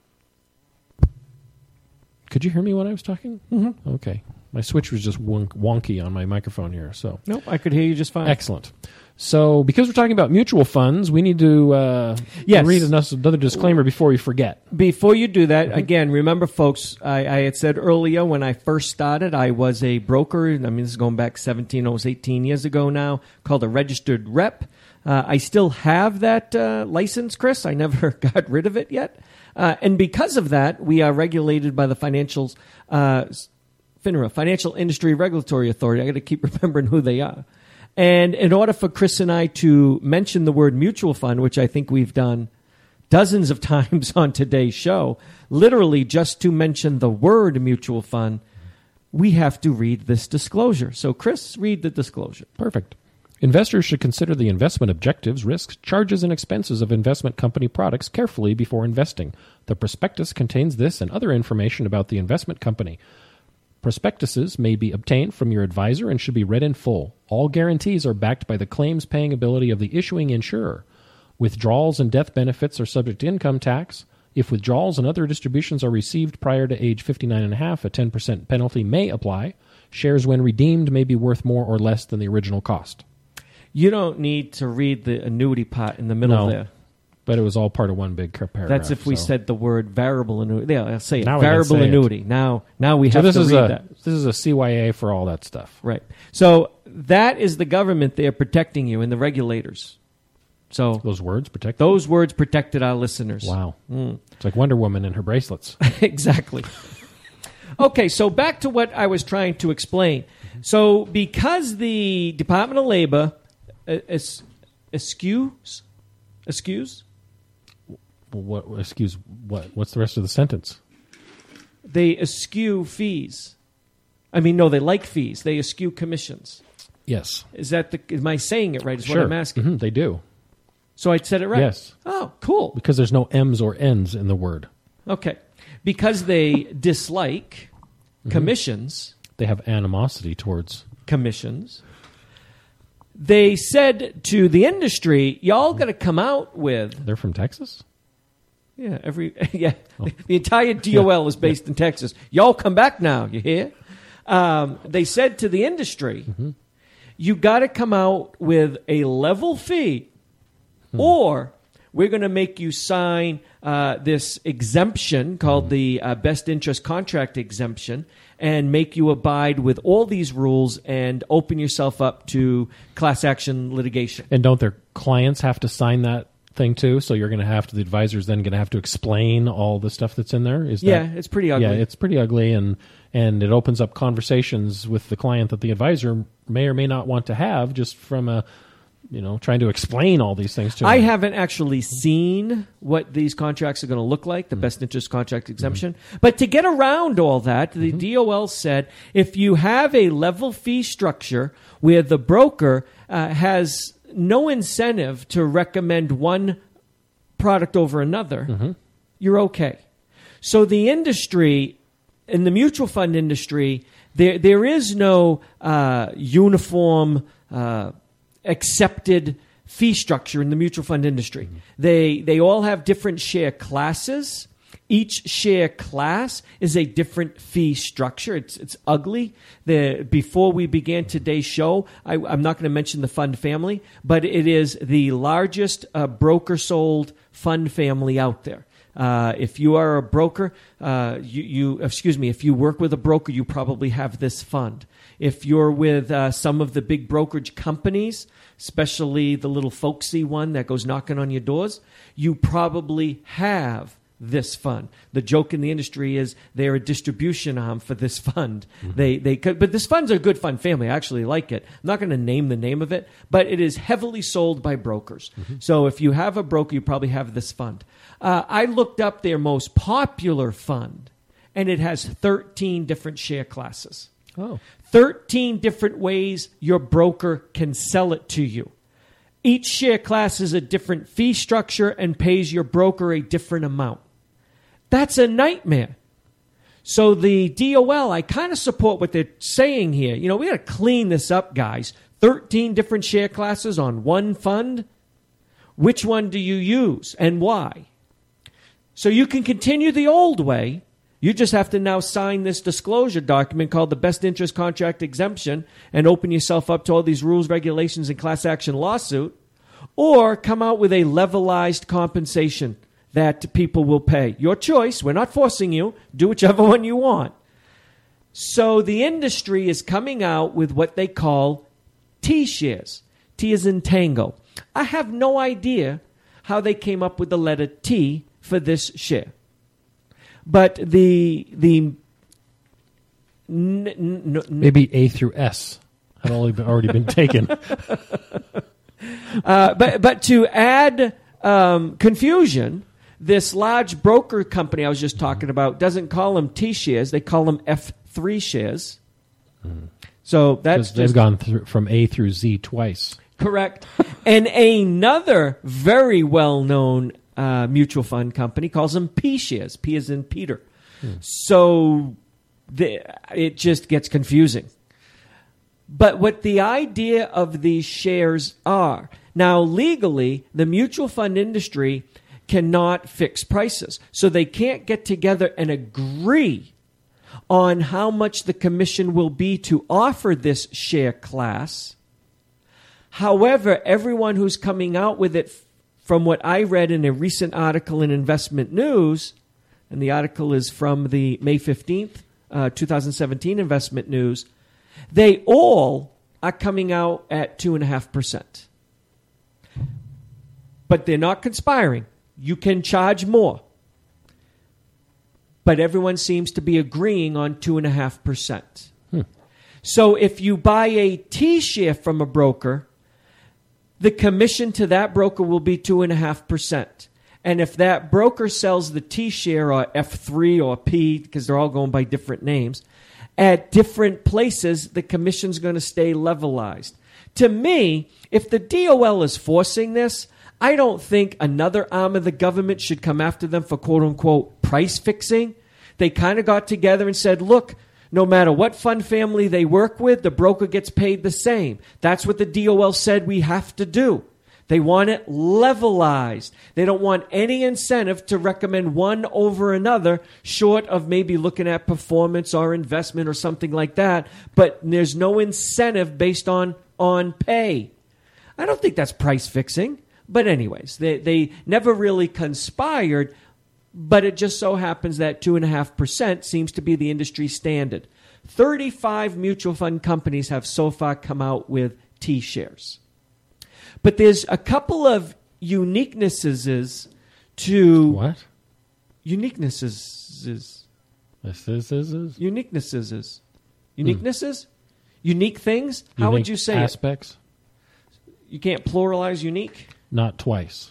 C: Could you hear me when I was talking? Mm-hmm. Okay. My switch was just wonky on my microphone here. So
D: nope, I could hear you just fine.
C: Excellent. So because we're talking about mutual funds, we need to read another disclaimer before we forget.
D: Before you do that, again, remember, folks, I had said earlier when I first started, I was a broker. I mean, this is going back 18 years ago now, called a registered rep. I still have that license, Chris. I never got rid of it yet. And because of that, we are regulated by the FINRA, Financial Industry Regulatory Authority. I got to keep remembering who they are. And in order for Chris and I to mention the word mutual fund, which I think we've done dozens of times on today's show, literally just to mention the word mutual fund, we have to read this disclosure. So, Chris, read the disclosure.
C: Perfect. Investors should consider the investment objectives, risks, charges, and expenses of investment company products carefully before investing. The prospectus contains this and other information about the investment company. Prospectuses may be obtained from your advisor and should be read in full. All guarantees are backed by the claims-paying ability of the issuing insurer. Withdrawals and death benefits are subject to income tax. If withdrawals and other distributions are received prior to age 59.5, a 10% penalty may apply. Shares, when redeemed, may be worth more or less than the original cost.
D: You don't need to read the annuity part in the middle there.
C: But it was all part of one big paragraph.
D: That's if we said the word variable annuity. Yeah, I'll say it.
C: Now
D: variable annuity.
C: It.
D: Now we have to read that.
C: This is a CYA for all that stuff.
D: Right. So that is the government there protecting you and the regulators. So
C: those words protected?
D: Those words protected our listeners.
C: Wow. It's like Wonder Woman and her bracelets.
D: Exactly. Okay, so back to what I was trying to explain. So because the Department of Labor eschews?
C: What's the rest of the sentence?
D: They eschew fees. I mean, no, they like fees. They eschew commissions.
C: Yes.
D: Am I saying it right? Is
C: sure.
D: What I'm asking.
C: Mm-hmm, they do.
D: So I said it right?
C: Yes.
D: Oh, cool.
C: Because there's no M's or N's in the word.
D: Okay. Because they dislike commissions.
C: They have animosity towards
D: commissions. They said to the industry, y'all got to come out with...
C: They're from Texas?
D: Yeah, The entire DOL is based in Texas. Y'all come back now, you hear? They said to the industry, you got to come out with a level fee, or we're going to make you sign this exemption called the best interest contract exemption, and make you abide with all these rules and open yourself up to class action litigation.
C: And don't their clients have to sign that thing too? So you're going to have to, the advisor's then going to have to explain all the stuff that's in there?
D: It's pretty ugly.
C: Yeah, it's pretty ugly, and it opens up conversations with the client that the advisor may or may not want to have, just from trying to explain all these things to them.
D: I haven't actually seen what these contracts are going to look like, the best interest contract exemption. But to get around all that, the DOL said if you have a level fee structure where the broker has no incentive to recommend one product over another, you're okay. So the industry, in the mutual fund industry, there is no uniform accepted fee structure in the mutual fund industry. They all have different share classes. Each share class is a different fee structure. It's ugly. Before we began today's show, I'm not going to mention the fund family, but it is the largest broker-sold fund family out there. If you are a broker, if you work with a broker, you probably have this fund. If you're with some of the big brokerage companies, especially the little folksy one that goes knocking on your doors, you probably have this fund. The joke in the industry is they're a distribution arm for this fund. But this fund's a good fund family. I actually like it. I'm not going to name the name of it, but it is heavily sold by brokers. So if you have a broker, you probably have this fund. I looked up their most popular fund, and it has 13 different share classes. 13 different ways your broker can sell it to you. Each share class is a different fee structure and pays your broker a different amount. That's a nightmare. So the DOL, I kind of support what they're saying here. We got to clean this up, guys. 13 different share classes on one fund. Which one do you use and why? So you can continue the old way. You just have to now sign this disclosure document called the Best Interest Contract Exemption and open yourself up to all these rules, regulations, and class action lawsuit, or come out with a levelized compensation that people will pay. Your choice. We're not forcing you. Do whichever one you want. So the industry is coming out with what they call T-shares. T as in tango. I have no idea how they came up with the letter T for this share. But maybe
C: A through S had already been taken.
D: But to add confusion, this large broker company I was just talking about doesn't call them T shares; they call them F3 shares. So that's
C: they've gone from A through Z twice.
D: Correct. And another very well-known mutual fund company calls them P shares. P as in Peter. So it just gets confusing. But what the idea of these shares are, now legally, the mutual fund industry cannot fix prices. So they can't get together and agree on how much the commission will be to offer this share class. However, everyone who's coming out with it, from what I read in a recent article in Investment News, and the article is from the May 15th, 2017 Investment News, they all are coming out at 2.5%. But they're not conspiring. You can charge more. But everyone seems to be agreeing on 2.5%. So if you buy a T-share from a broker, the commission to that broker will be 2.5%. And if that broker sells the T-share or F3 or P, because they're all going by different names, at different places, the commission's going to stay levelized. To me, if the DOL is forcing this, I don't think another arm of the government should come after them for quote-unquote price fixing. They kind of got together and said, look, no matter what fund family they work with, the broker gets paid the same. That's what the DOL said we have to do. They want it levelized. They don't want any incentive to recommend one over another, short of maybe looking at performance or investment or something like that. But there's no incentive based on pay. I don't think that's price fixing. But anyways, they never really conspired, but it just so happens that 2.5% seems to be the industry standard. 35 mutual fund companies have so far come out with T-shares. But there's a couple of uniquenesses to...
C: What?
D: Uniquenesses.
C: Uniquenesses?
D: Uniquenesses? Unique things? How would you say
C: aspects?
D: You can't pluralize unique?
C: Not twice.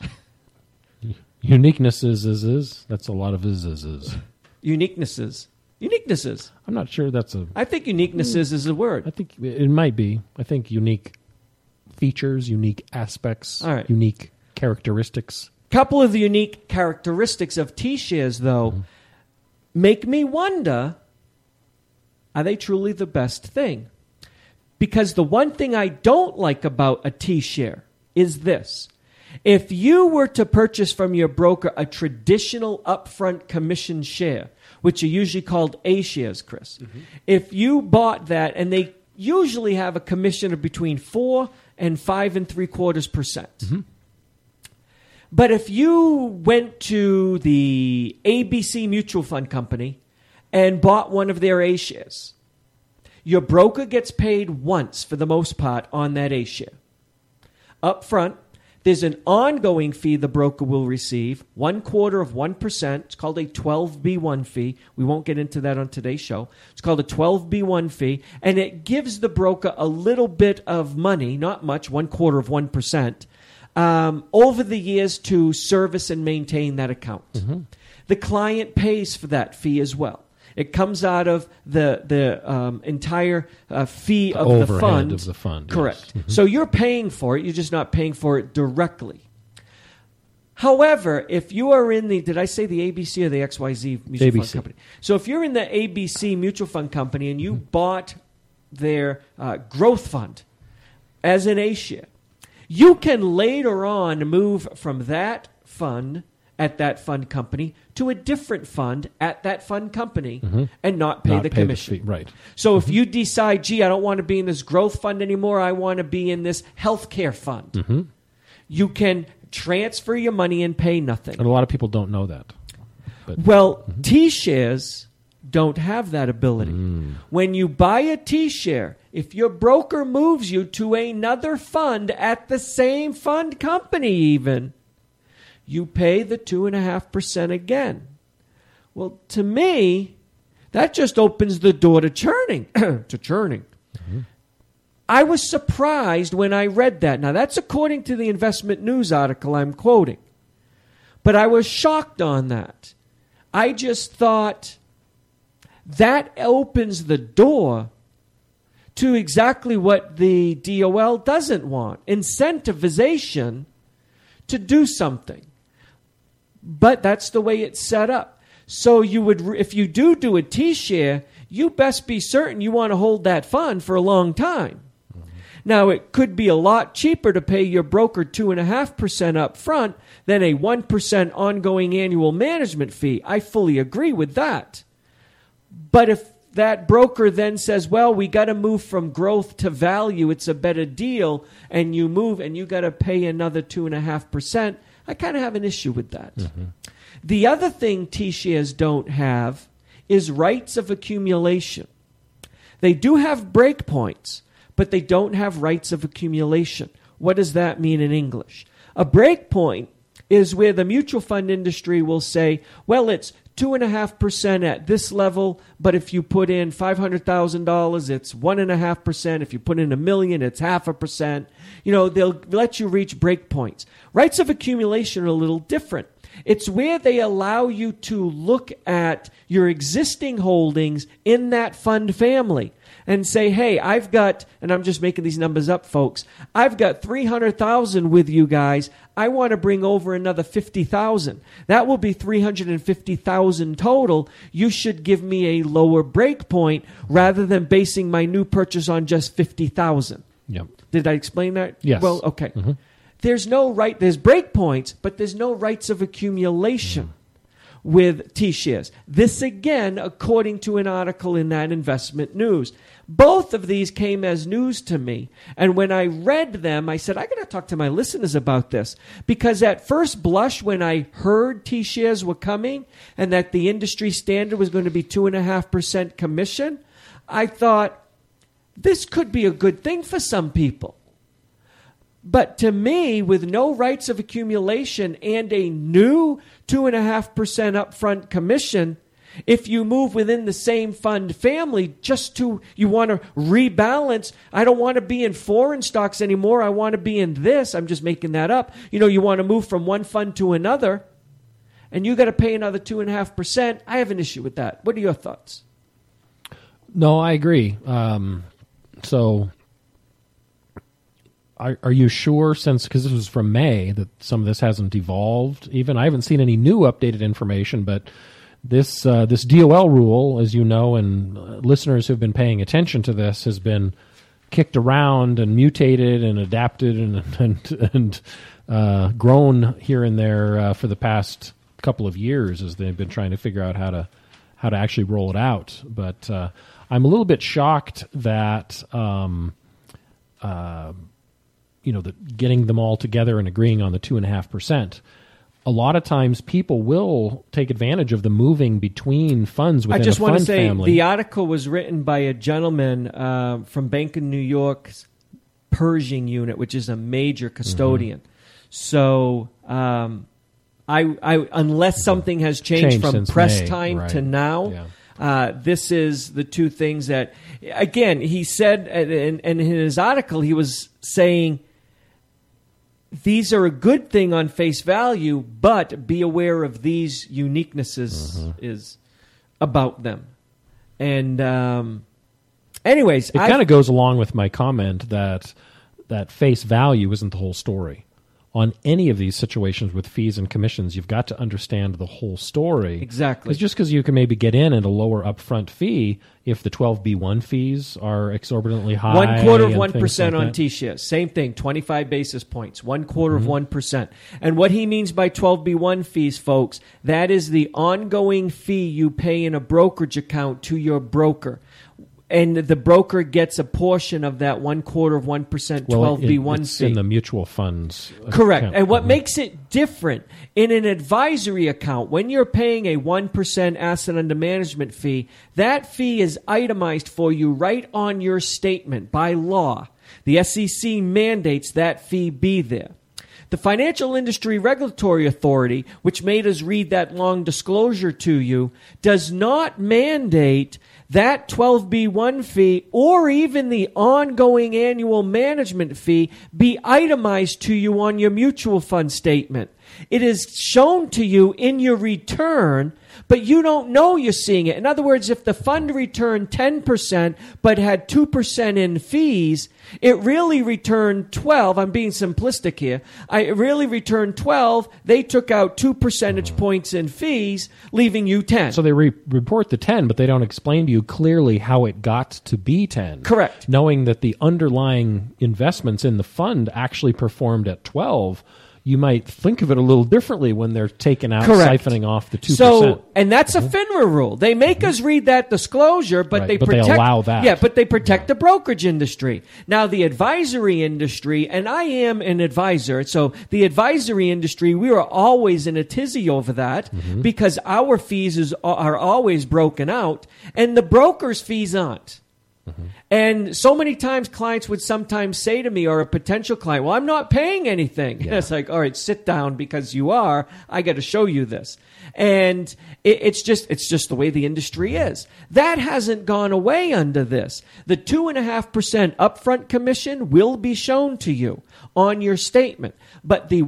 C: Uniquenesses is. That's a lot of is.
D: Uniquenesses.
C: I'm not sure that's a...
D: I think uniquenesses is a word.
C: I think it might be. I think unique features, unique aspects,
D: all right.
C: Unique characteristics.
D: Couple of the unique characteristics of T-shares, though, make me wonder, are they truly the best thing? Because the one thing I don't like about a T-share is this. If you were to purchase from your broker a traditional upfront commission share, which are usually called A-shares, Chris, if you bought that, and they usually have a commission of between 4 and 5.75%. But if you went to the ABC Mutual Fund Company and bought one of their A-shares, your broker gets paid once, for the most part, on that A-share. Up front, there's an ongoing fee the broker will receive, 0.25%. It's called a 12B1 fee. We won't get into that on today's show. It's called a 12B1 fee, and it gives the broker a little bit of money, not much, 0.25%, over the years to service and maintain that account. The client pays for that fee as well. It comes out of the entire fee of the fund.
C: Of the fund.
D: Correct.
C: Yes.
D: So you're paying for it. You're just not paying for it directly. However, if you are in the, did I say the ABC or the XYZ Mutual Fund Company? So if you're in the ABC Mutual Fund Company and you bought their growth fund as an A-share, you can later on move from that fund at that fund company to a different fund at that fund company and not pay the commission.
C: The fee, right.
D: So if you decide, gee, I don't want to be in this growth fund anymore, I want to be in this healthcare fund, you can transfer your money and pay nothing.
C: And a lot of people don't know that. But,
D: well, T-shares don't have that ability. When you buy a T-share, if your broker moves you to another fund at the same fund company even, you pay the 2.5% again. Well, to me, that just opens the door to churning. I was surprised when I read that. Now, that's according to the Investment News article I'm quoting. But I was shocked on that. I just thought that opens the door to exactly what the DOL doesn't want, incentivization to do something. But that's the way it's set up. So you would, if you do a T-share, you best be certain you want to hold that fund for a long time. Now, it could be a lot cheaper to pay your broker 2.5% up front than a 1% ongoing annual management fee. I fully agree with that. But if that broker then says, well, we got to move from growth to value, it's a better deal, and you move and you got to pay another 2.5%, I kind of have an issue with that. Mm-hmm. The other thing T-shares don't have is rights of accumulation. They do have break points, but they don't have rights of accumulation. What does that mean in English? A break point is where the mutual fund industry will say, well, it's 2.5% at this level, but if you put in $500,000, it's 1.5%. If you put in $1 million, it's 0.5%. They'll let you reach break points. Rights of accumulation are a little different. It's where they allow you to look at your existing holdings in that fund family and say, hey, I've got, and I'm just making these numbers up, folks, I've got $300,000 with you guys. I want to bring over another $50,000. That will be $350,000 total. You should give me a lower break point rather than basing my new purchase on just $50,000.
C: Yep.
D: Did I explain that?
C: Yes.
D: Well, okay.
C: Mm-hmm.
D: There's break points, but there's no rights of accumulation with T-shares. This, again, according to an article in that Investment News. Both of these came as news to me. And when I read them, I said, I got to talk to my listeners about this. Because at first blush, when I heard T-shares were coming and that the industry standard was going to be 2.5% commission, I thought, this could be a good thing for some people. But to me, with no rights of accumulation and a new 2.5% upfront commission, if you move within the same fund family, you want to rebalance. I don't want to be in foreign stocks anymore. I want to be in this. I'm just making that up. You want to move from one fund to another, and you got to pay another 2.5%. I have an issue with that. What are your thoughts?
C: No, I agree. So are you sure, because this was from May, that some of this hasn't evolved even? I haven't seen any new updated information, but this DOL rule, as you know, and listeners who've been paying attention to this, has been kicked around and mutated and adapted and grown here and there for the past couple of years as they've been trying to figure out how to actually roll it out. But I'm a little bit shocked that that getting them all together and agreeing on the 2.5%. A lot of times people will take advantage of the moving between funds within a fund family. I just want to say
D: the article was written by a gentleman from Bank of New York's Pershing unit, which is a major custodian. Mm-hmm. So I unless something has changed from press
C: May,
D: time to now, this is the two things that, again, he said, and in his article he was saying, these are a good thing on face value, but be aware of these uniquenesses is about them. And anyways,
C: it kind of goes along with my comment that face value isn't the whole story. On any of these situations with fees and commissions, you've got to understand the whole story.
D: Exactly.
C: Because just because you can maybe get in at a lower upfront fee, if the 12B1 fees are exorbitantly high.
D: 1/4 of 1% on T-shares. Same thing, 25 basis points, 1/4 of 1%. And what he means by 12B1 fees, folks, that is the ongoing fee you pay in a brokerage account to your broker. And the broker gets a portion of that 1/4 of 1% 12B1
C: it's
D: fee.
C: In the mutual funds.
D: Correct.
C: Account.
D: And what makes it different in an advisory account, when you're paying a 1% asset under management fee, that fee is itemized for you right on your statement by law. The SEC mandates that fee be there. The Financial Industry Regulatory Authority, which made us read that long disclosure to you, does not mandate that 12B1 fee or even the ongoing annual management fee be itemized to you on your mutual fund statement. It is shown to you in your return, but you don't know you're seeing it. In other words, if the fund returned 10% but had 2% in fees, it really returned 12. I'm being simplistic here. It really returned 12. They took out 2 percentage points in fees, leaving you 10.
C: So they report the 10, but they don't explain to you you clearly how it got to be 10.
D: Correct.
C: Knowing that the underlying investments in the fund actually performed at 12, you might think of it a little differently when they're taken out,
D: Correct.
C: siphoning off the 2%.
D: So, and that's a FINRA rule. They make us read that disclosure, but
C: Right,
D: they
C: but they
D: protect,
C: allow that.
D: Yeah, but they protect the brokerage industry. Now, the advisory industry, and I am an advisor, so the advisory industry, we are always in a tizzy over that because our fees are always broken out, and the broker's fees aren't. And so many times clients would sometimes say to me, or a potential client, well, I'm not paying anything. Yeah. It's like, all right, sit down because you are. I got to show you this. And it's just the way the industry is. That hasn't gone away under this. The 2.5% upfront commission will be shown to you on your statement, but the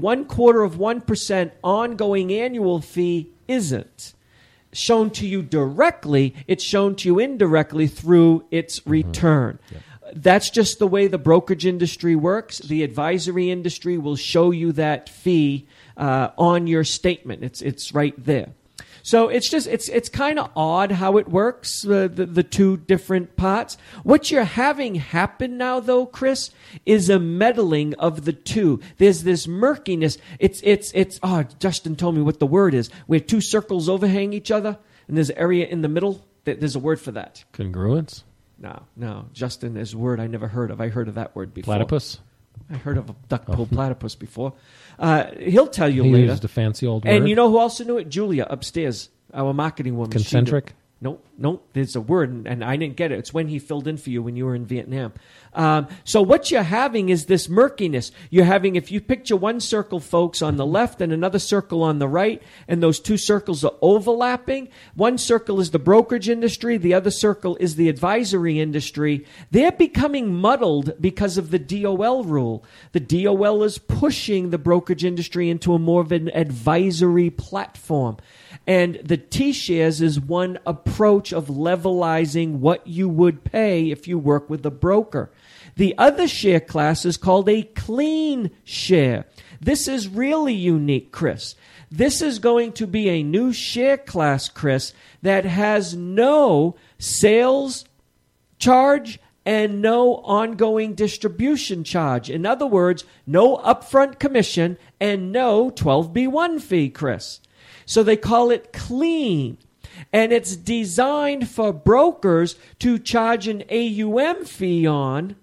D: 1/4% ongoing annual fee isn't shown to you directly. It's shown to you indirectly through its return. Yep. That's just the way the brokerage industry works. The advisory industry will show you that fee on your statement. It's right there. So it's kind of odd how it works, the two different parts. What you're having happen now, though, Chris, is a meddling of the two. There's this murkiness. It's Justin told me what the word is, where two circles overhang each other, and there's an area in the middle. There's a word for that.
C: Congruence?
D: No. Justin is a word I never heard of. I heard of that word before.
C: Platypus?
D: I heard of a duck-billed platypus before. He'll tell you later.
C: He used a fancy old word.
D: And you know who also knew it? Julia upstairs, our marketing woman.
C: Concentric?
D: Nope. There's a word, and I didn't get it. It's when he filled in for you when you were in Vietnam. So what you're having is this murkiness. You're having, if you picture one circle, folks, on the left and another circle on the right, and those two circles are overlapping. One circle is the brokerage industry. The other circle is the advisory industry. They're becoming muddled because of the DOL rule. The DOL is pushing the brokerage industry into a more of an advisory platform. And the T-shares is one approach of levelizing what you would pay if you work with a broker. The other share class is called a clean share. This is really unique, Chris. This is going to be a new share class, Chris, that has no sales charge and no ongoing distribution charge. In other words, no upfront commission and no 12B1 fee, Chris. So they call it clean. And it's designed for brokers to charge an AUM fee on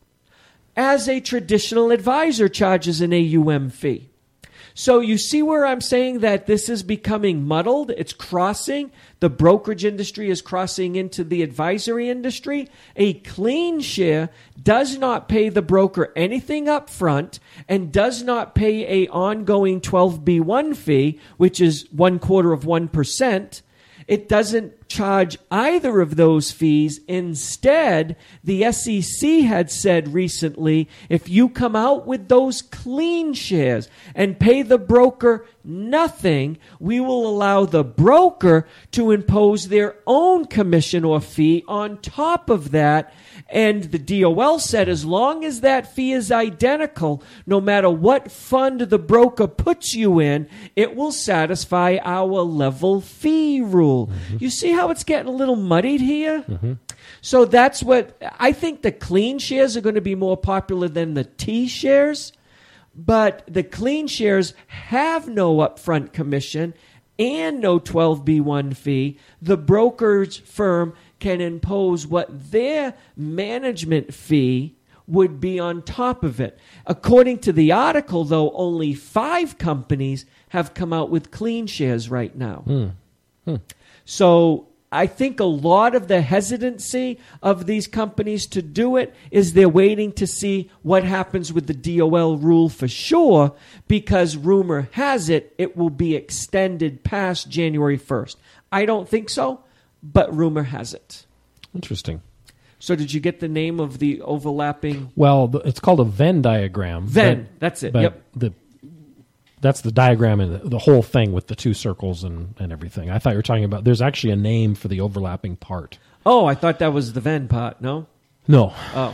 D: as a traditional advisor charges an AUM fee. So you see where I'm saying that this is becoming muddled? It's crossing. The brokerage industry is crossing into the advisory industry. A clean share does not pay the broker anything up front and does not pay an ongoing 12B1 fee, which is 1/4%. It doesn't charge either of those fees. Instead, the SEC had said recently, if you come out with those clean shares and pay the broker nothing, we will allow the broker to impose their own commission or fee on top of that. And the DOL said as long as that fee is identical, no matter what fund the broker puts you in, it will satisfy our level fee rule. Mm-hmm. You see how it's getting a little muddied here? Mm-hmm. So that's what I think. The clean shares are going to be more popular than the T shares, but the clean shares have no upfront commission and no 12B1 fee. The broker's firm can impose what their management fee would be on top of it. According to the article, though, only 5 companies have come out with clean shares right now. So I think a lot of the hesitancy of these companies to do it is they're waiting to see what happens with the DOL rule for sure, because rumor has it it will be extended past January 1st. I don't think so, but rumor has it.
C: Interesting.
D: So did you get the name of the overlapping?
C: Well, it's called a Venn diagram.
D: That's it.
C: But
D: yep.
C: That's the diagram and the whole thing with the two circles and everything. I thought you were talking about, there's actually a name for the overlapping part.
D: Oh, I thought that was the Venn part. No?
C: No.
D: Oh.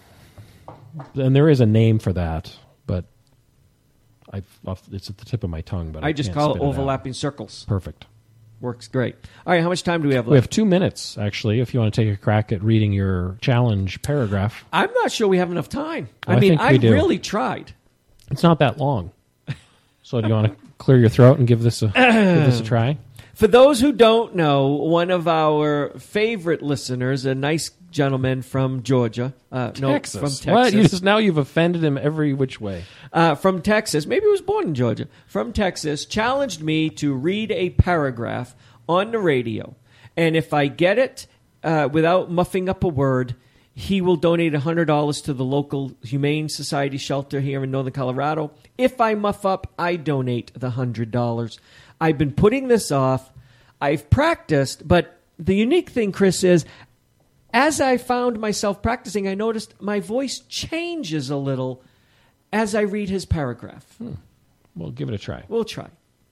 C: And there is a name for that, but it's at the tip of my tongue. But
D: I just call it overlapping circles.
C: Perfect.
D: Works great. All right, how much time do we have left?
C: We have 2 minutes, actually, if you want to take a crack at reading your challenge paragraph.
D: I'm not sure we have enough time.
C: I mean,
D: I really tried.
C: It's not that long. So do you want to clear your throat and give this a try?
D: For those who don't know, one of our favorite listeners, a nice gentleman from Georgia.
C: Texas.
D: No, from Texas.
C: What? Now you've offended him every which way.
D: From Texas. Maybe he was born in Georgia. From Texas, challenged me to read a paragraph on the radio. And if I get it without muffing up a word, he will donate $100 to the local Humane Society shelter here in Northern Colorado. If I muff up, I donate the $100. I've been putting this off. I've practiced, but the unique thing, Chris, is as I found myself practicing, I noticed my voice changes a little as I read his paragraph.
C: We'll give it a try.
D: We'll try.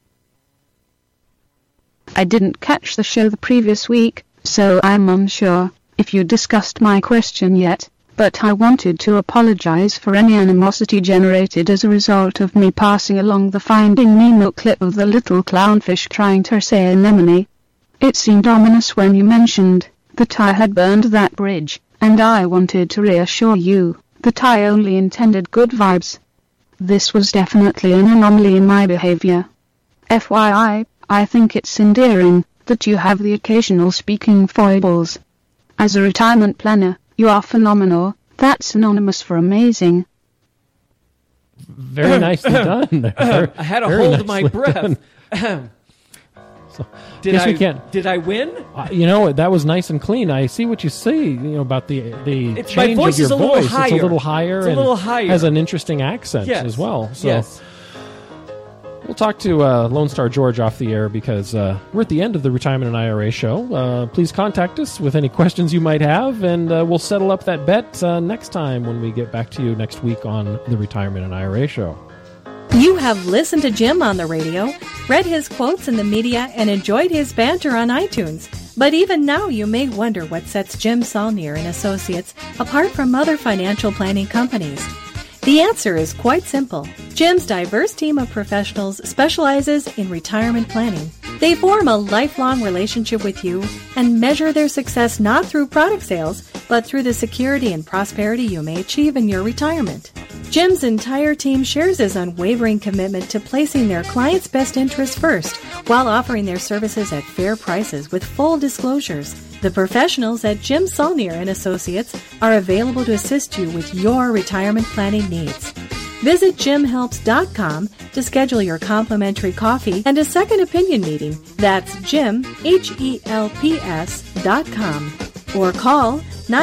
H: I didn't catch the show the previous week, so I'm unsure if you discussed my question yet, but I wanted to apologize for any animosity generated as a result of me passing along the Finding Nemo clip of the little clownfish trying to say anemone. It seemed ominous when you mentioned that I had burned that bridge, and I wanted to reassure you that I only intended good vibes. This was definitely an anomaly in my behavior. FYI, I think it's endearing that you have the occasional speaking foibles. As a retirement planner, you are phenomenal. That's synonymous for amazing.
C: Very nicely done.
D: I had to hold my breath. Did I win?
C: That was nice and clean. I see what you say. About the change
D: my voice
C: of your
D: is a little
C: voice.
D: higher.
C: It's a little higher.
D: It's a little higher.
C: Has an interesting accent as well. So.
D: Yes.
C: We'll talk to Lone Star George off the air because we're at the end of the Retirement and IRA show. Please contact us with any questions you might have, and we'll settle up that bet next time when we get back to you next week on the Retirement and IRA show.
B: You have listened to Jim on the radio, read his quotes in the media, and enjoyed his banter on iTunes. But even now you may wonder what sets Jim Saulnier and Associates apart from other financial planning companies. The answer is quite simple. Jim's diverse team of professionals specializes in retirement planning. They form a lifelong relationship with you and measure their success not through product sales, but through the security and prosperity you may achieve in your retirement. Jim's entire team shares his unwavering commitment to placing their clients' best interests first while offering their services at fair prices with full disclosures. The professionals at Jim Saulnier and Associates are available to assist you with your retirement planning needs. Visit jimhelps.com to schedule your complimentary coffee and a second opinion meeting. That's Jim, HELPS.com. Or call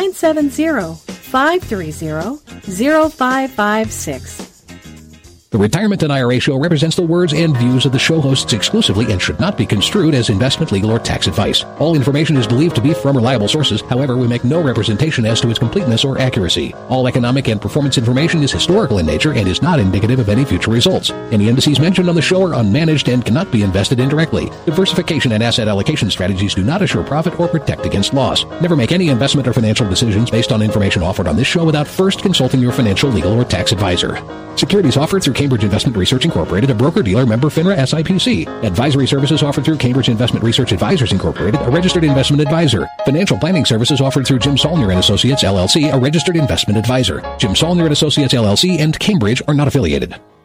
B: 970-530-0556.
A: The Retirement and IRA Show represents the words and views of the show hosts exclusively and should not be construed as investment, legal, or tax advice. All information is believed to be from reliable sources. However, we make no representation as to its completeness or accuracy. All economic and performance information is historical in nature and is not indicative of any future results. Any indices mentioned on the show are unmanaged and cannot be invested indirectly. Diversification and asset allocation strategies do not assure profit or protect against loss. Never make any investment or financial decisions based on information offered on this show without first consulting your financial, legal, or tax advisor. Securities offered through Cambridge Investment Research Incorporated, a broker-dealer member FINRA SIPC. Advisory services offered through Cambridge Investment Research Advisors Incorporated, a registered investment advisor. Financial planning services offered through Jim Saulnier and Associates, LLC, a registered investment advisor. Jim Saulnier and Associates, LLC, and Cambridge are not affiliated.